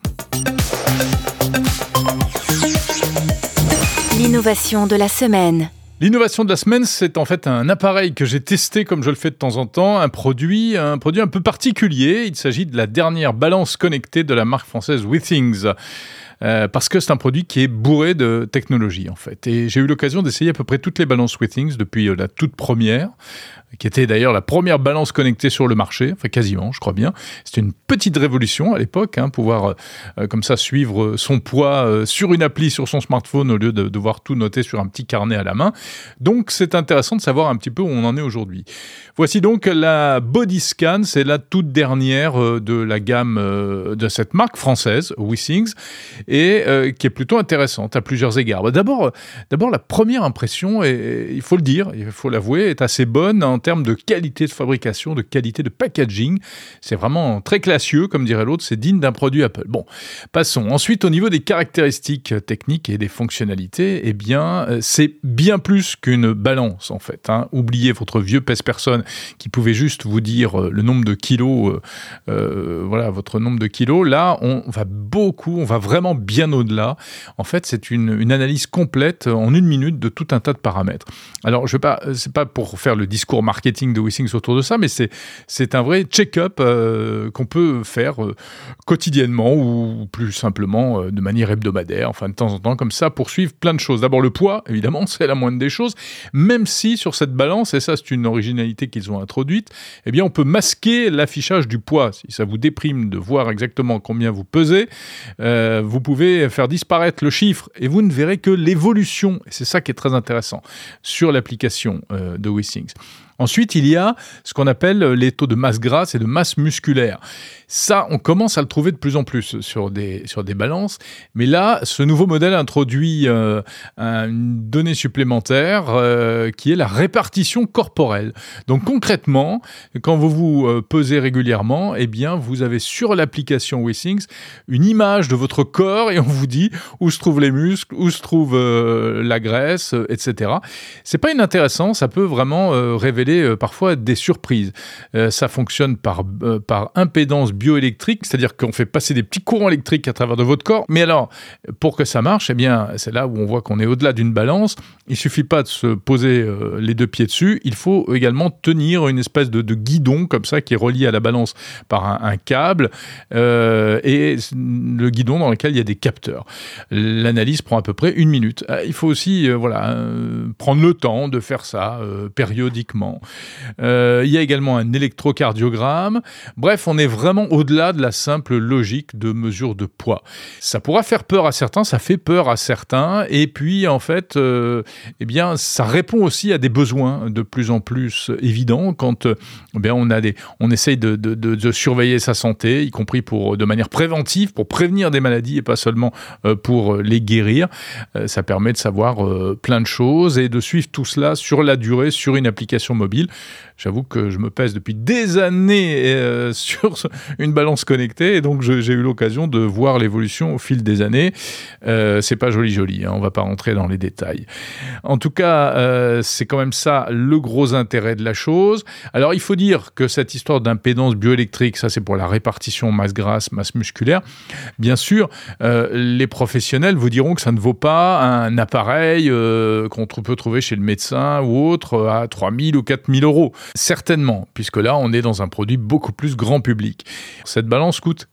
L'innovation de la semaine. L'innovation de la semaine, c'est en fait un appareil que j'ai testé comme je le fais de temps en temps, un produit, un produit un peu particulier. Il s'agit de la dernière balance connectée de la marque française Withings. Euh, parce que c'est un produit qui est bourré de technologie, en fait. Et j'ai eu l'occasion d'essayer à peu près toutes les balances Withings depuis euh, la toute première, qui était d'ailleurs la première balance connectée sur le marché, enfin quasiment, je crois bien. C'était une petite révolution à l'époque, hein, pouvoir euh, comme ça suivre son poids euh, sur une appli sur son smartphone au lieu de devoir tout noter sur un petit carnet à la main. Donc c'est intéressant de savoir un petit peu où on en est aujourd'hui. Voici donc la Bodyscan, c'est la toute dernière euh, de la gamme euh, de cette marque française, Withings, et euh, qui est plutôt intéressante à plusieurs égards. D'abord, d'abord la première impression, est, il faut le dire, il faut l'avouer, est assez bonne en termes de qualité de fabrication, de qualité de packaging. C'est vraiment très classieux, comme dirait l'autre, c'est digne d'un produit Apple. Bon, passons. Ensuite, au niveau des caractéristiques techniques et des fonctionnalités, eh bien, c'est bien plus qu'une balance, en fait. Hein. Oubliez votre vieux pèse-personne qui pouvait juste vous dire le nombre de kilos, euh, euh, voilà, votre nombre de kilos. Là, on va beaucoup, on va vraiment bien au-delà. En fait, c'est une, une analyse complète en une minute de tout un tas de paramètres. Alors, je vais pas, c'est pas pour faire le discours marketing de Withings autour de ça, mais c'est, c'est un vrai check-up euh, qu'on peut faire euh, quotidiennement ou plus simplement euh, de manière hebdomadaire, enfin de temps en temps, comme ça, pour suivre plein de choses. D'abord, le poids, évidemment, c'est la moindre des choses, même si sur cette balance, et ça c'est une originalité qu'ils ont introduite, eh bien on peut masquer l'affichage du poids. Si ça vous déprime de voir exactement combien vous pesez, euh, vous pouvez faire disparaître le chiffre et vous ne verrez que l'évolution, et c'est ça qui est très intéressant, sur l'application euh, de Withings. Ensuite, il y a ce qu'on appelle les taux de masse grasse et de masse musculaire. Ça, on commence à le trouver de plus en plus sur des, sur des balances. Mais là, ce nouveau modèle introduit euh, une donnée supplémentaire euh, qui est la répartition corporelle. Donc concrètement, quand vous vous euh, pesez régulièrement, eh bien, vous avez sur l'application Withings une image de votre corps et on vous dit où se trouvent les muscles, où se trouve euh, la graisse, euh, et cetera. C'est pas inintéressant, ça peut vraiment euh, révéler euh, parfois des surprises. Euh, ça fonctionne par, euh, par impédance bioélectrique, c'est-à-dire qu'on fait passer des petits courants électriques à travers de votre corps. Mais alors, pour que ça marche, eh bien, c'est là où on voit qu'on est au-delà d'une balance. Il suffit pas de se poser euh, les deux pieds dessus. Il faut également tenir une espèce de, de guidon comme ça qui est relié à la balance par un, un câble euh, et le guidon dans lequel il y a des capteurs. L'analyse prend à peu près une minute. Il faut aussi, euh, voilà, euh, prendre le temps de faire ça euh, périodiquement. Euh, il y a également un électrocardiogramme. Bref, on est vraiment au-delà de la simple logique de mesure de poids. Ça pourra faire peur à certains, ça fait peur à certains, et puis en fait, euh, eh bien, ça répond aussi à des besoins de plus en plus évidents quand euh, eh bien, on a des, on essaye de, de, de, de surveiller sa santé, y compris pour de manière préventive, pour prévenir des maladies et pas seulement euh, pour les guérir. Euh, ça permet de savoir euh, plein de choses et de suivre tout cela sur la durée, sur une application mobile. J'avoue que je me pèse depuis des années euh, sur une balance connectée et donc je, j'ai eu l'occasion de voir l'évolution au fil des années. Euh, c'est pas joli joli, hein, on va pas rentrer dans les détails. En tout cas, euh, c'est quand même ça le gros intérêt de la chose. Alors il faut dire que cette histoire d'impédance bioélectrique, ça c'est pour la répartition masse grasse, masse musculaire. Bien sûr, euh, les professionnels vous diront que ça ne vaut pas un appareil euh, qu'on peut trouver chez le médecin ou autre à trois mille ou quatre mille euros. Certainement, puisque là, on est dans un produit beaucoup plus grand public. Cette balance coûte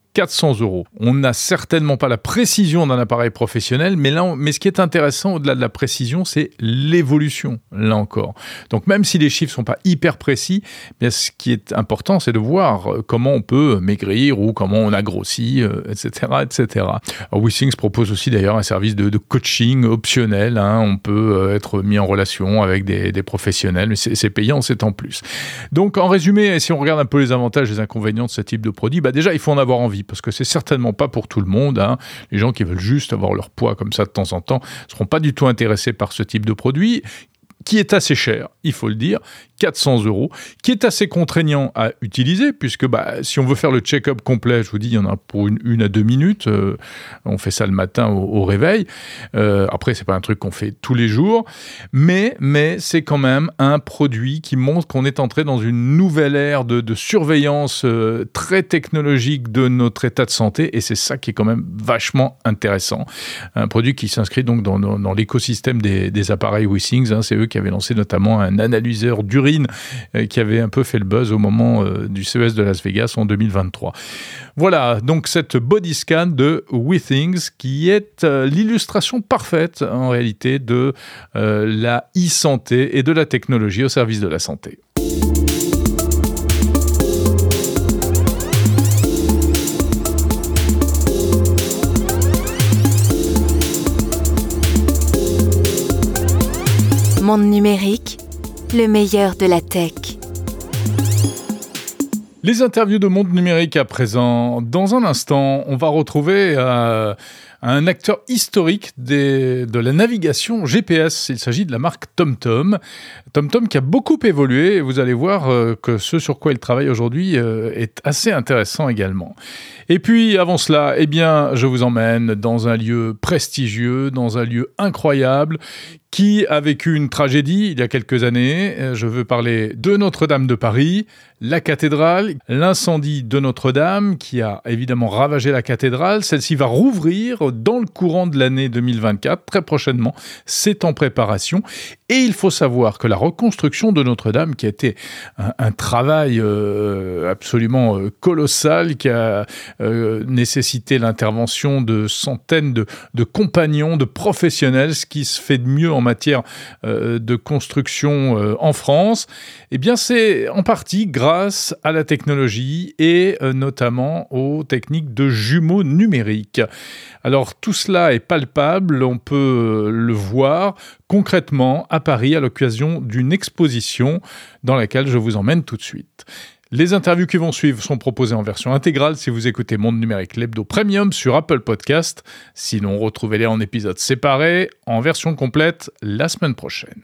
quatre cents euros. On n'a certainement pas la précision d'un appareil professionnel, mais là, on, mais ce qui est intéressant au-delà de la précision, c'est l'évolution, là encore. Donc même si les chiffres sont pas hyper précis, bien ce qui est important, c'est de voir comment on peut maigrir ou comment on a grossi, euh, et cetera, et cetera. Alors, WeThings propose aussi d'ailleurs un service de, de coaching optionnel. Hein. On peut euh, être mis en relation avec des, des professionnels, mais c'est, c'est payant, c'est en plus. Donc en résumé, si on regarde un peu les avantages et les inconvénients de ce type de produit, bah déjà il faut en avoir envie, parce que c'est certainement pas pour tout le monde. Hein. Les gens qui veulent juste avoir leur poids comme ça de temps en temps ne seront pas du tout intéressés par ce type de produit, qui est assez cher, il faut le dire, quatre cents euros, qui est assez contraignant à utiliser, puisque bah, si on veut faire le check-up complet, je vous dis, il y en a pour une, une à deux minutes, euh, on fait ça le matin au, au réveil, euh, après c'est pas un truc qu'on fait tous les jours, mais, mais c'est quand même un produit qui montre qu'on est entré dans une nouvelle ère de, de surveillance euh, très technologique de notre état de santé, et c'est ça qui est quand même vachement intéressant. Un produit qui s'inscrit donc dans, dans, dans l'écosystème des, des appareils WeThings, hein, c'est eux qui avaient lancé notamment un analyseur d'urine euh, qui avait un peu fait le buzz au moment euh, du C E S de Las Vegas en deux mille vingt-trois. Voilà, donc cette body scan de WeThings qui est euh, l'illustration parfaite en réalité de euh, la e-santé et de la technologie au service de la santé. Monde numérique, le meilleur de la tech. Les interviews de Monde numérique à présent. Dans un instant, on va retrouver euh, un acteur historique des, de la navigation G P S. Il s'agit de la marque TomTom. TomTom qui a beaucoup évolué, et vous allez voir euh, que ce sur quoi il travaille aujourd'hui euh, est assez intéressant également. Et puis, avant cela, eh bien, je vous emmène dans un lieu prestigieux, dans un lieu incroyable, qui a vécu une tragédie il y a quelques années. Je veux parler de Notre-Dame de Paris, la cathédrale, l'incendie de Notre-Dame qui a évidemment ravagé la cathédrale. Celle-ci va rouvrir dans le courant de l'année deux mille vingt-quatre, très prochainement. C'est en préparation. Et il faut savoir que la reconstruction de Notre-Dame, qui a été un, un travail euh, absolument euh, colossal, qui a euh, nécessité l'intervention de centaines de, de compagnons, de professionnels, ce qui se fait de mieux en matière euh, de construction euh, en France, eh bien c'est en partie grâce à la technologie et euh, notamment aux techniques de jumeaux numériques. Alors tout cela est palpable, on peut le voir concrètement à Paris à l'occasion d'une exposition dans laquelle je vous emmène tout de suite. Les interviews qui vont suivre sont proposées en version intégrale si vous écoutez Monde Numérique, l'hebdo premium sur Apple Podcast. Sinon, retrouvez-les en épisodes séparés, en version complète, la semaine prochaine.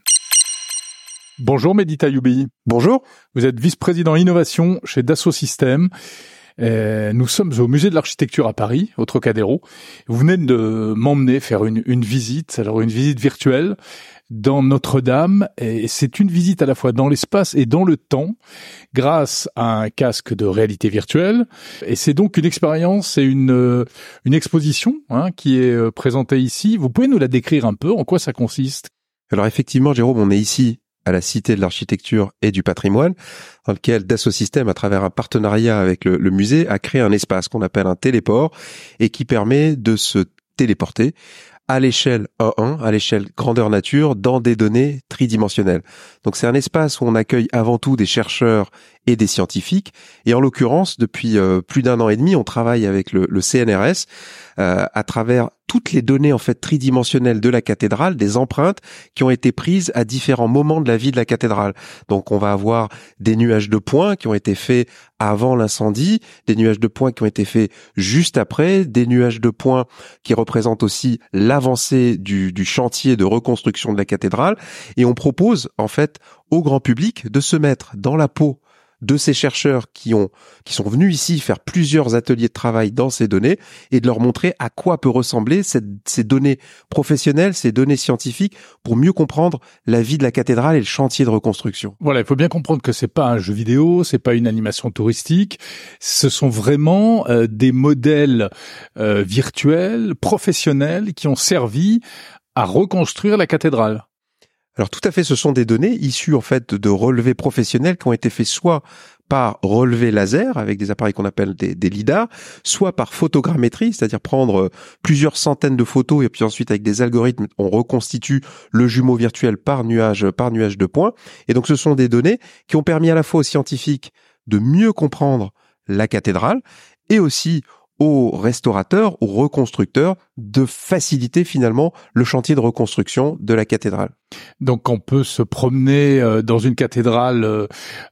Bonjour Mehdi Taïoubi. Bonjour. Vous êtes vice-président innovation chez Dassault Systèmes. Euh, nous sommes au musée de l'architecture à Paris, au Trocadéro. Vous venez de m'emmener faire une, une visite, alors une visite virtuelle dans Notre-Dame, et c'est une visite à la fois dans l'espace et dans le temps, grâce à un casque de réalité virtuelle. Et c'est donc une expérience et une une exposition hein, qui est présentée ici. Vous pouvez nous la décrire un peu, en quoi ça consiste? Alors effectivement, Jérôme, on est ici à la Cité de l'Architecture et du Patrimoine, dans lequel Dassault Systèmes, à travers un partenariat avec le, le musée, a créé un espace qu'on appelle un téléport et qui permet de se téléporter à l'échelle un un, à l'échelle grandeur nature, dans des données tridimensionnelles. Donc c'est un espace où on accueille avant tout des chercheurs et des scientifiques. Et en l'occurrence, depuis euh, plus d'un an et demi, on travaille avec le, le C N R S euh, à travers toutes les données en fait tridimensionnelles de la cathédrale, des empreintes qui ont été prises à différents moments de la vie de la cathédrale. Donc on va avoir des nuages de points qui ont été faits avant l'incendie, des nuages de points qui ont été faits juste après, des nuages de points qui représentent aussi l'avancée du, du chantier de reconstruction de la cathédrale. Et on propose en fait au grand public de se mettre dans la peau de ces chercheurs qui ont qui sont venus ici faire plusieurs ateliers de travail dans ces données et de leur montrer à quoi peut ressembler cette, ces données professionnelles, ces données scientifiques pour mieux comprendre la vie de la cathédrale et le chantier de reconstruction. Voilà, il faut bien comprendre que c'est pas un jeu vidéo, c'est pas une animation touristique, ce sont vraiment euh, des modèles euh, virtuels, professionnels qui ont servi à reconstruire la cathédrale. Alors tout à fait, ce sont des données issues en fait de relevés professionnels qui ont été faits soit par relevé laser avec des appareils qu'on appelle des, des lidars, soit par photogrammétrie, c'est-à-dire prendre plusieurs centaines de photos et puis ensuite avec des algorithmes, on reconstitue le jumeau virtuel par nuage, par nuage de points. Et donc ce sont des données qui ont permis à la fois aux scientifiques de mieux comprendre la cathédrale et aussi aux restaurateurs, aux reconstructeurs de faciliter finalement le chantier de reconstruction de la cathédrale. Donc on peut se promener euh, dans une cathédrale euh,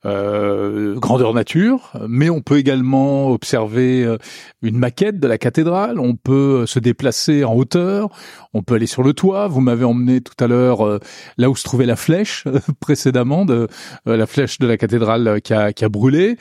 euh, grandeur nature, mais on peut également observer euh, une maquette de la cathédrale, on peut se déplacer en hauteur, on peut aller sur le toit. Vous m'avez emmené tout à l'heure euh, là où se trouvait la flèche euh, précédemment, de euh, la flèche de la cathédrale qui a, qui a brûlé.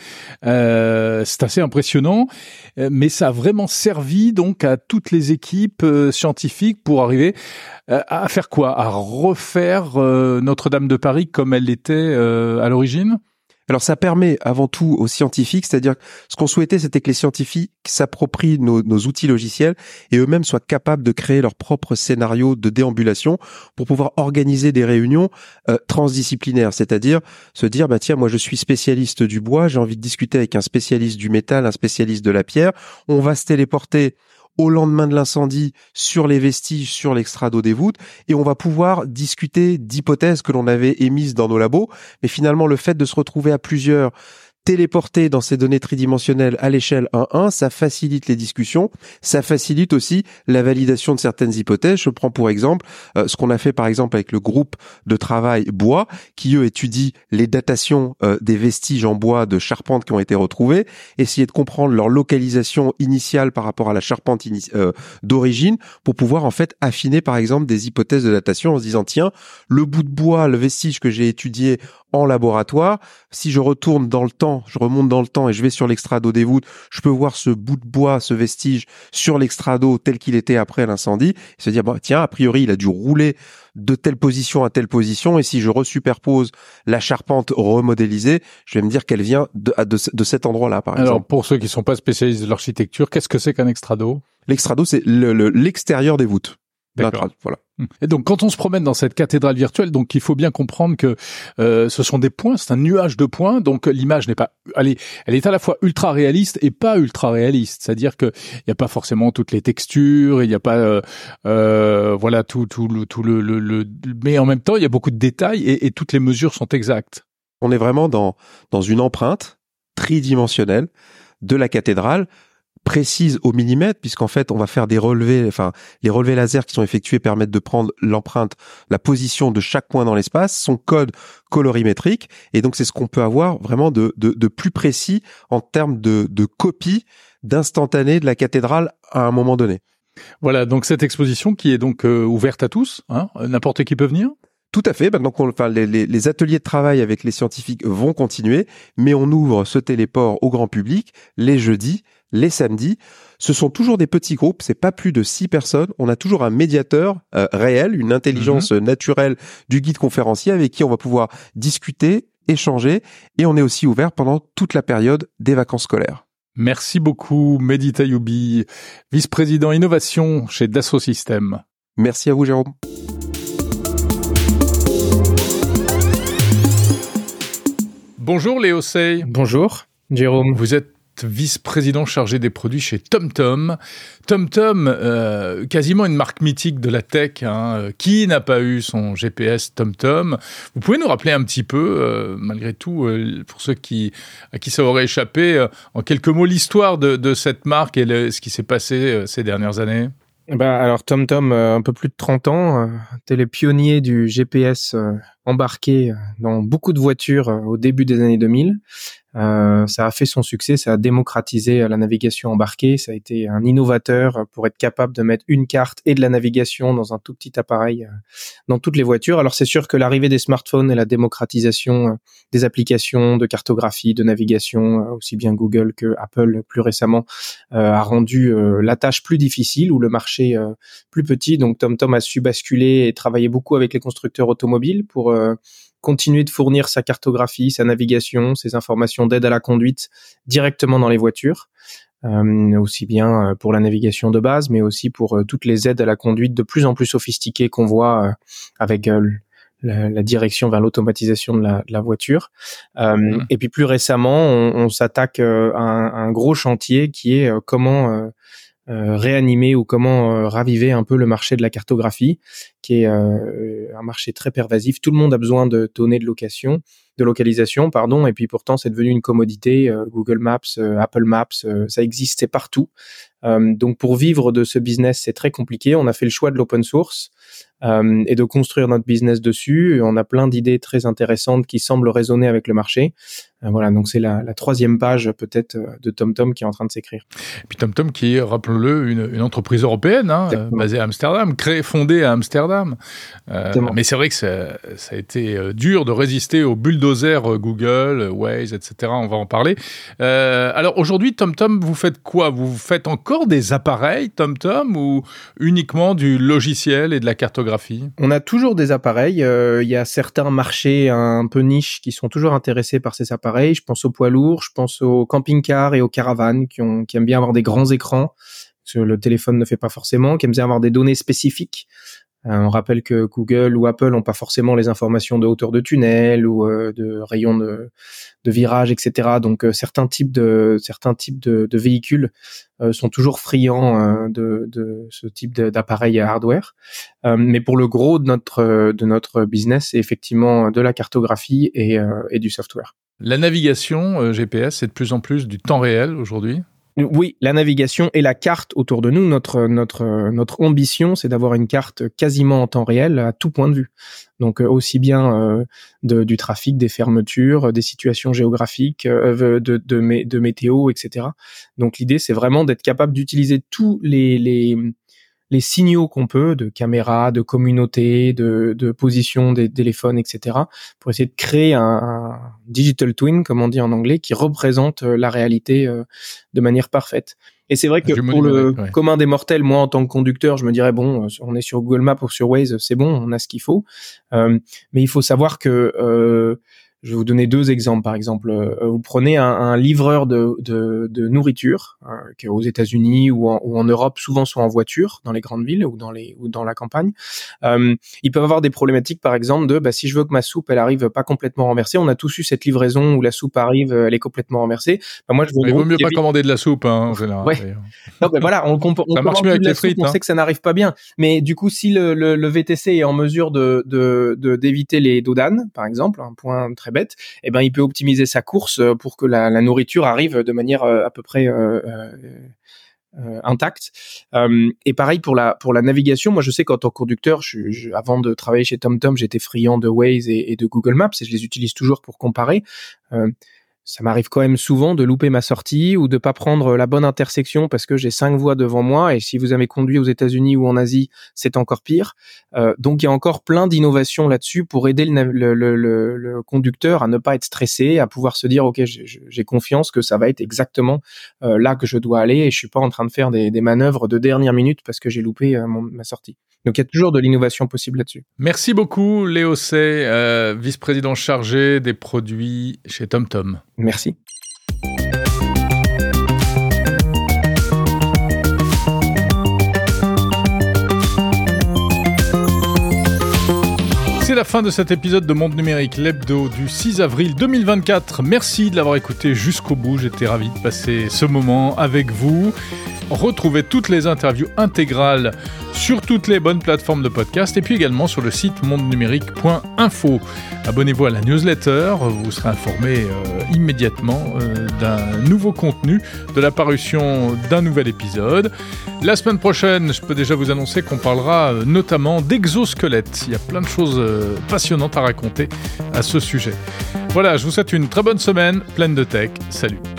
Euh, c'est assez impressionnant, mais ça a vraiment servi donc à toutes les équipes euh, scientifiques pour arriver euh, à faire quoi? À refaire euh, Notre-Dame de Paris comme elle l'était euh, à l'origine? Alors ça permet avant tout aux scientifiques, c'est-à-dire ce qu'on souhaitait, c'était que les scientifiques s'approprient nos, nos outils logiciels et eux-mêmes soient capables de créer leur propre scénario de déambulation pour pouvoir organiser des réunions euh, transdisciplinaires, c'est-à-dire se dire bah tiens, moi je suis spécialiste du bois, j'ai envie de discuter avec un spécialiste du métal, un spécialiste de la pierre, on va se téléporter au lendemain de l'incendie sur les vestiges, sur l'extrado des voûtes, et on va pouvoir discuter d'hypothèses que l'on avait émises dans nos labos. Mais finalement, le fait de se retrouver à plusieurs téléportés dans ces données tridimensionnelles à l'échelle un un, ça facilite les discussions, ça facilite aussi la validation de certaines hypothèses. Je prends pour exemple euh, ce qu'on a fait par exemple avec le groupe de travail bois, qui eux étudient les datations euh, des vestiges en bois de charpente qui ont été retrouvés, essayer de comprendre leur localisation initiale par rapport à la charpente ini- euh, d'origine, pour pouvoir en fait affiner par exemple des hypothèses de datation en se disant tiens, le bout de bois, le vestige que j'ai étudié en laboratoire, si je retourne dans le temps, je remonte dans le temps et je vais sur l'extrado des voûtes, je peux voir ce bout de bois, ce vestige sur l'extrado tel qu'il était après l'incendie, et se dire bah tiens, a priori il a dû rouler de telle position à telle position, et si je resuperpose la charpente remodélisée, je vais me dire qu'elle vient de, de, de cet endroit-là, par Alors, exemple. pour ceux qui ne sont pas spécialistes de l'architecture, qu'est-ce que c'est qu'un extrado? L'extrado, c'est le, le, l'extérieur des voûtes. D'accord. Voilà. Et donc, quand on se promène dans cette cathédrale virtuelle, donc il faut bien comprendre que euh, ce sont des points, c'est un nuage de points. Donc l'image n'est pas, elle est, elle est à la fois ultra réaliste et pas ultra réaliste. C'est-à-dire que il y a pas forcément toutes les textures, il n'y a pas, euh, euh, voilà, tout, tout le, tout le, le, le, mais en même temps, il y a beaucoup de détails et, et toutes les mesures sont exactes. On est vraiment dans dans une empreinte tridimensionnelle de la cathédrale, précise au millimètre, puisqu'en fait, on va faire des relevés, enfin, les relevés laser qui sont effectués permettent de prendre l'empreinte, la position de chaque point dans l'espace, son code colorimétrique, et donc c'est ce qu'on peut avoir vraiment de, de, de plus précis en termes de, de copie, d'instantané de la cathédrale à un moment donné. Voilà, donc cette exposition qui est donc euh, ouverte à tous, hein, n'importe qui peut venir. Tout à fait. Donc, on, enfin, les, les, les ateliers de travail avec les scientifiques vont continuer, mais on ouvre ce téléport au grand public les jeudis, les samedis. Ce sont toujours des petits groupes, c'est pas plus de six personnes. On a toujours un médiateur euh, réel, une intelligence mmh. naturelle du guide conférencier avec qui on va pouvoir discuter, échanger, et on est aussi ouvert pendant toute la période des vacances scolaires. Merci beaucoup, Mehdi Taïoubi, vice-président innovation chez Dassault Systèmes. Merci à vous, Jérôme. Bonjour Léo Sey. Bonjour Jérôme. Vous êtes vice-président chargé des produits chez TomTom. TomTom, euh, quasiment une marque mythique de la tech. Hein. Qui n'a pas eu son G P S TomTom? Vous pouvez nous rappeler un petit peu, euh, malgré tout, euh, pour ceux qui, à qui ça aurait échappé, euh, en quelques mots, l'histoire de, de cette marque et le, ce qui s'est passé euh, ces dernières années? Bah, alors TomTom, euh, un peu plus de trente ans, euh, t'es les pionniers du G P S euh, embarqué dans beaucoup de voitures euh, au début des années deux mille. Euh, ça a fait son succès, ça a démocratisé la navigation embarquée, ça a été un innovateur pour être capable de mettre une carte et de la navigation dans un tout petit appareil euh, dans toutes les voitures. Alors c'est sûr que l'arrivée des smartphones et la démocratisation euh, des applications de cartographie, de navigation, euh, aussi bien Google que Apple plus récemment, euh, a rendu euh, la tâche plus difficile ou le marché euh, plus petit. Donc TomTom a su basculer et travailler beaucoup avec les constructeurs automobiles pour euh, continuer de fournir sa cartographie, sa navigation, ses informations d'aide à la conduite directement dans les voitures, euh, aussi bien pour la navigation de base, mais aussi pour euh, toutes les aides à la conduite de plus en plus sophistiquées qu'on voit euh, avec euh, la, la direction vers l'automatisation de la, de la voiture. Euh, mmh. Et puis plus récemment, on, on s'attaque à un, à un gros chantier qui est comment euh, euh, réanimer ou comment euh, raviver un peu le marché de la cartographie, qui est euh, un marché très pervasif. Tout le monde a besoin de données de location, de localisation, pardon, et puis pourtant c'est devenu une commodité. Euh, Google Maps, euh, Apple Maps, euh, ça existait partout. Euh, donc pour vivre de ce business, c'est très compliqué. On a fait le choix de l'open source euh, et de construire notre business dessus. Et on a plein d'idées très intéressantes qui semblent résonner avec le marché. Euh, voilà, donc c'est la, la troisième page peut-être de TomTom qui est en train de s'écrire. Et puis TomTom qui est, rappelons-le, une, une entreprise européenne, hein, euh, basée à Amsterdam, créée, fondée à Amsterdam. Euh, mais c'est vrai que ça, ça a été euh, dur de résister aux bulldozers euh, Google, Waze, et cetera. On va en parler. Euh, alors aujourd'hui, TomTom, vous faites quoi ? Vous faites encore des appareils TomTom ou uniquement du logiciel et de la cartographie ? On a toujours des appareils. Il euh, y a certains marchés un peu niches qui sont toujours intéressés par ces appareils. Je pense aux poids lourds, je pense aux camping-cars et aux caravanes qui, ont, qui aiment bien avoir des grands écrans, que le téléphone ne fait pas forcément, qui aiment bien avoir des données spécifiques. Euh, on rappelle que Google ou Apple n'ont pas forcément les informations de hauteur de tunnel ou euh, de rayons de, de virage, et cetera. Donc euh, certains types de certains types de, de véhicules euh, sont toujours friands euh, de, de ce type de, d'appareil hardware. Euh, mais pour le gros de notre de notre business, c'est effectivement de la cartographie et, euh, et du software. La navigation euh, G P S, c'est de plus en plus du temps réel aujourd'hui ? Oui, la navigation et la carte autour de nous. Notre notre notre ambition, c'est d'avoir une carte quasiment en temps réel à tout point de vue. Donc aussi bien euh, de, du trafic, des fermetures, des situations géographiques, euh, de de, mé, de météo, et cetera. Donc l'idée, c'est vraiment d'être capable d'utiliser tous les les les signaux qu'on peut, de caméra, de communauté, de, de position des téléphones, et cetera, pour essayer de créer un, un digital twin, comme on dit en anglais, qui représente la réalité euh, de manière parfaite. Et c'est vrai que pour le ouais. commun des mortels, moi en tant que conducteur, je me dirais bon, on est sur Google Maps ou sur Waze, c'est bon, on a ce qu'il faut. Euh, mais il faut savoir que euh, je vais vous donner deux exemples. Par exemple, euh, vous prenez un, un livreur de, de, de nourriture euh, qui est aux États-Unis ou en, ou en Europe, souvent sont en voiture dans les grandes villes ou dans les ou dans la campagne. Euh, ils peuvent avoir des problématiques, par exemple, de bah, si je veux que ma soupe elle arrive pas complètement renversée. On a tous eu cette livraison où la soupe arrive, elle est complètement renversée. Bah, moi, je veux il vaut mieux pas commander de la soupe, hein, en général. Ouais. Non, mais voilà, on, on, on ça marche mieux avec les frites. Soupe, hein. On sait que ça n'arrive pas bien, mais du coup, si le, le, le V T C est en mesure de, de, de d'éviter les dos d'âne, par exemple, un point très bête, eh ben il peut optimiser sa course pour que la, la nourriture arrive de manière euh, à peu près euh, euh, euh, intacte. Euh, et pareil pour la pour la navigation. Moi, je sais qu'en tant que conducteur, je, je, avant de travailler chez TomTom, j'étais friand de Waze et, et de Google Maps et je les utilise toujours pour comparer. Euh, Ça m'arrive quand même souvent de louper ma sortie ou de pas prendre la bonne intersection parce que j'ai cinq voies devant moi et si vous avez conduit aux États-Unis ou en Asie, c'est encore pire. Euh, donc il y a encore plein d'innovations là-dessus pour aider le, le, le, le, le conducteur à ne pas être stressé, à pouvoir se dire ok, j'ai, j'ai confiance que ça va être exactement euh, là que je dois aller et je suis pas en train de faire des, des manœuvres de dernière minute parce que j'ai loupé euh, mon, ma sortie. Donc il y a toujours de l'innovation possible là-dessus. Merci beaucoup Léo Sey, euh, vice-président chargé des produits chez TomTom. Merci. C'est la fin de cet épisode de Monde Numérique, l'hebdo du six avril deux mille vingt-quatre. Merci de l'avoir écouté jusqu'au bout. J'étais ravi de passer ce moment avec vous. Retrouvez toutes les interviews intégrales sur toutes les bonnes plateformes de podcast et puis également sur le site monde numérique point info. Abonnez-vous à la newsletter, vous serez informé euh, immédiatement euh, d'un nouveau contenu, de la parution d'un nouvel épisode. La semaine prochaine, je peux déjà vous annoncer qu'on parlera euh, notamment d'exosquelettes. Il y a plein de choses euh, passionnantes à raconter à ce sujet. Voilà, je vous souhaite une très bonne semaine, pleine de tech. Salut.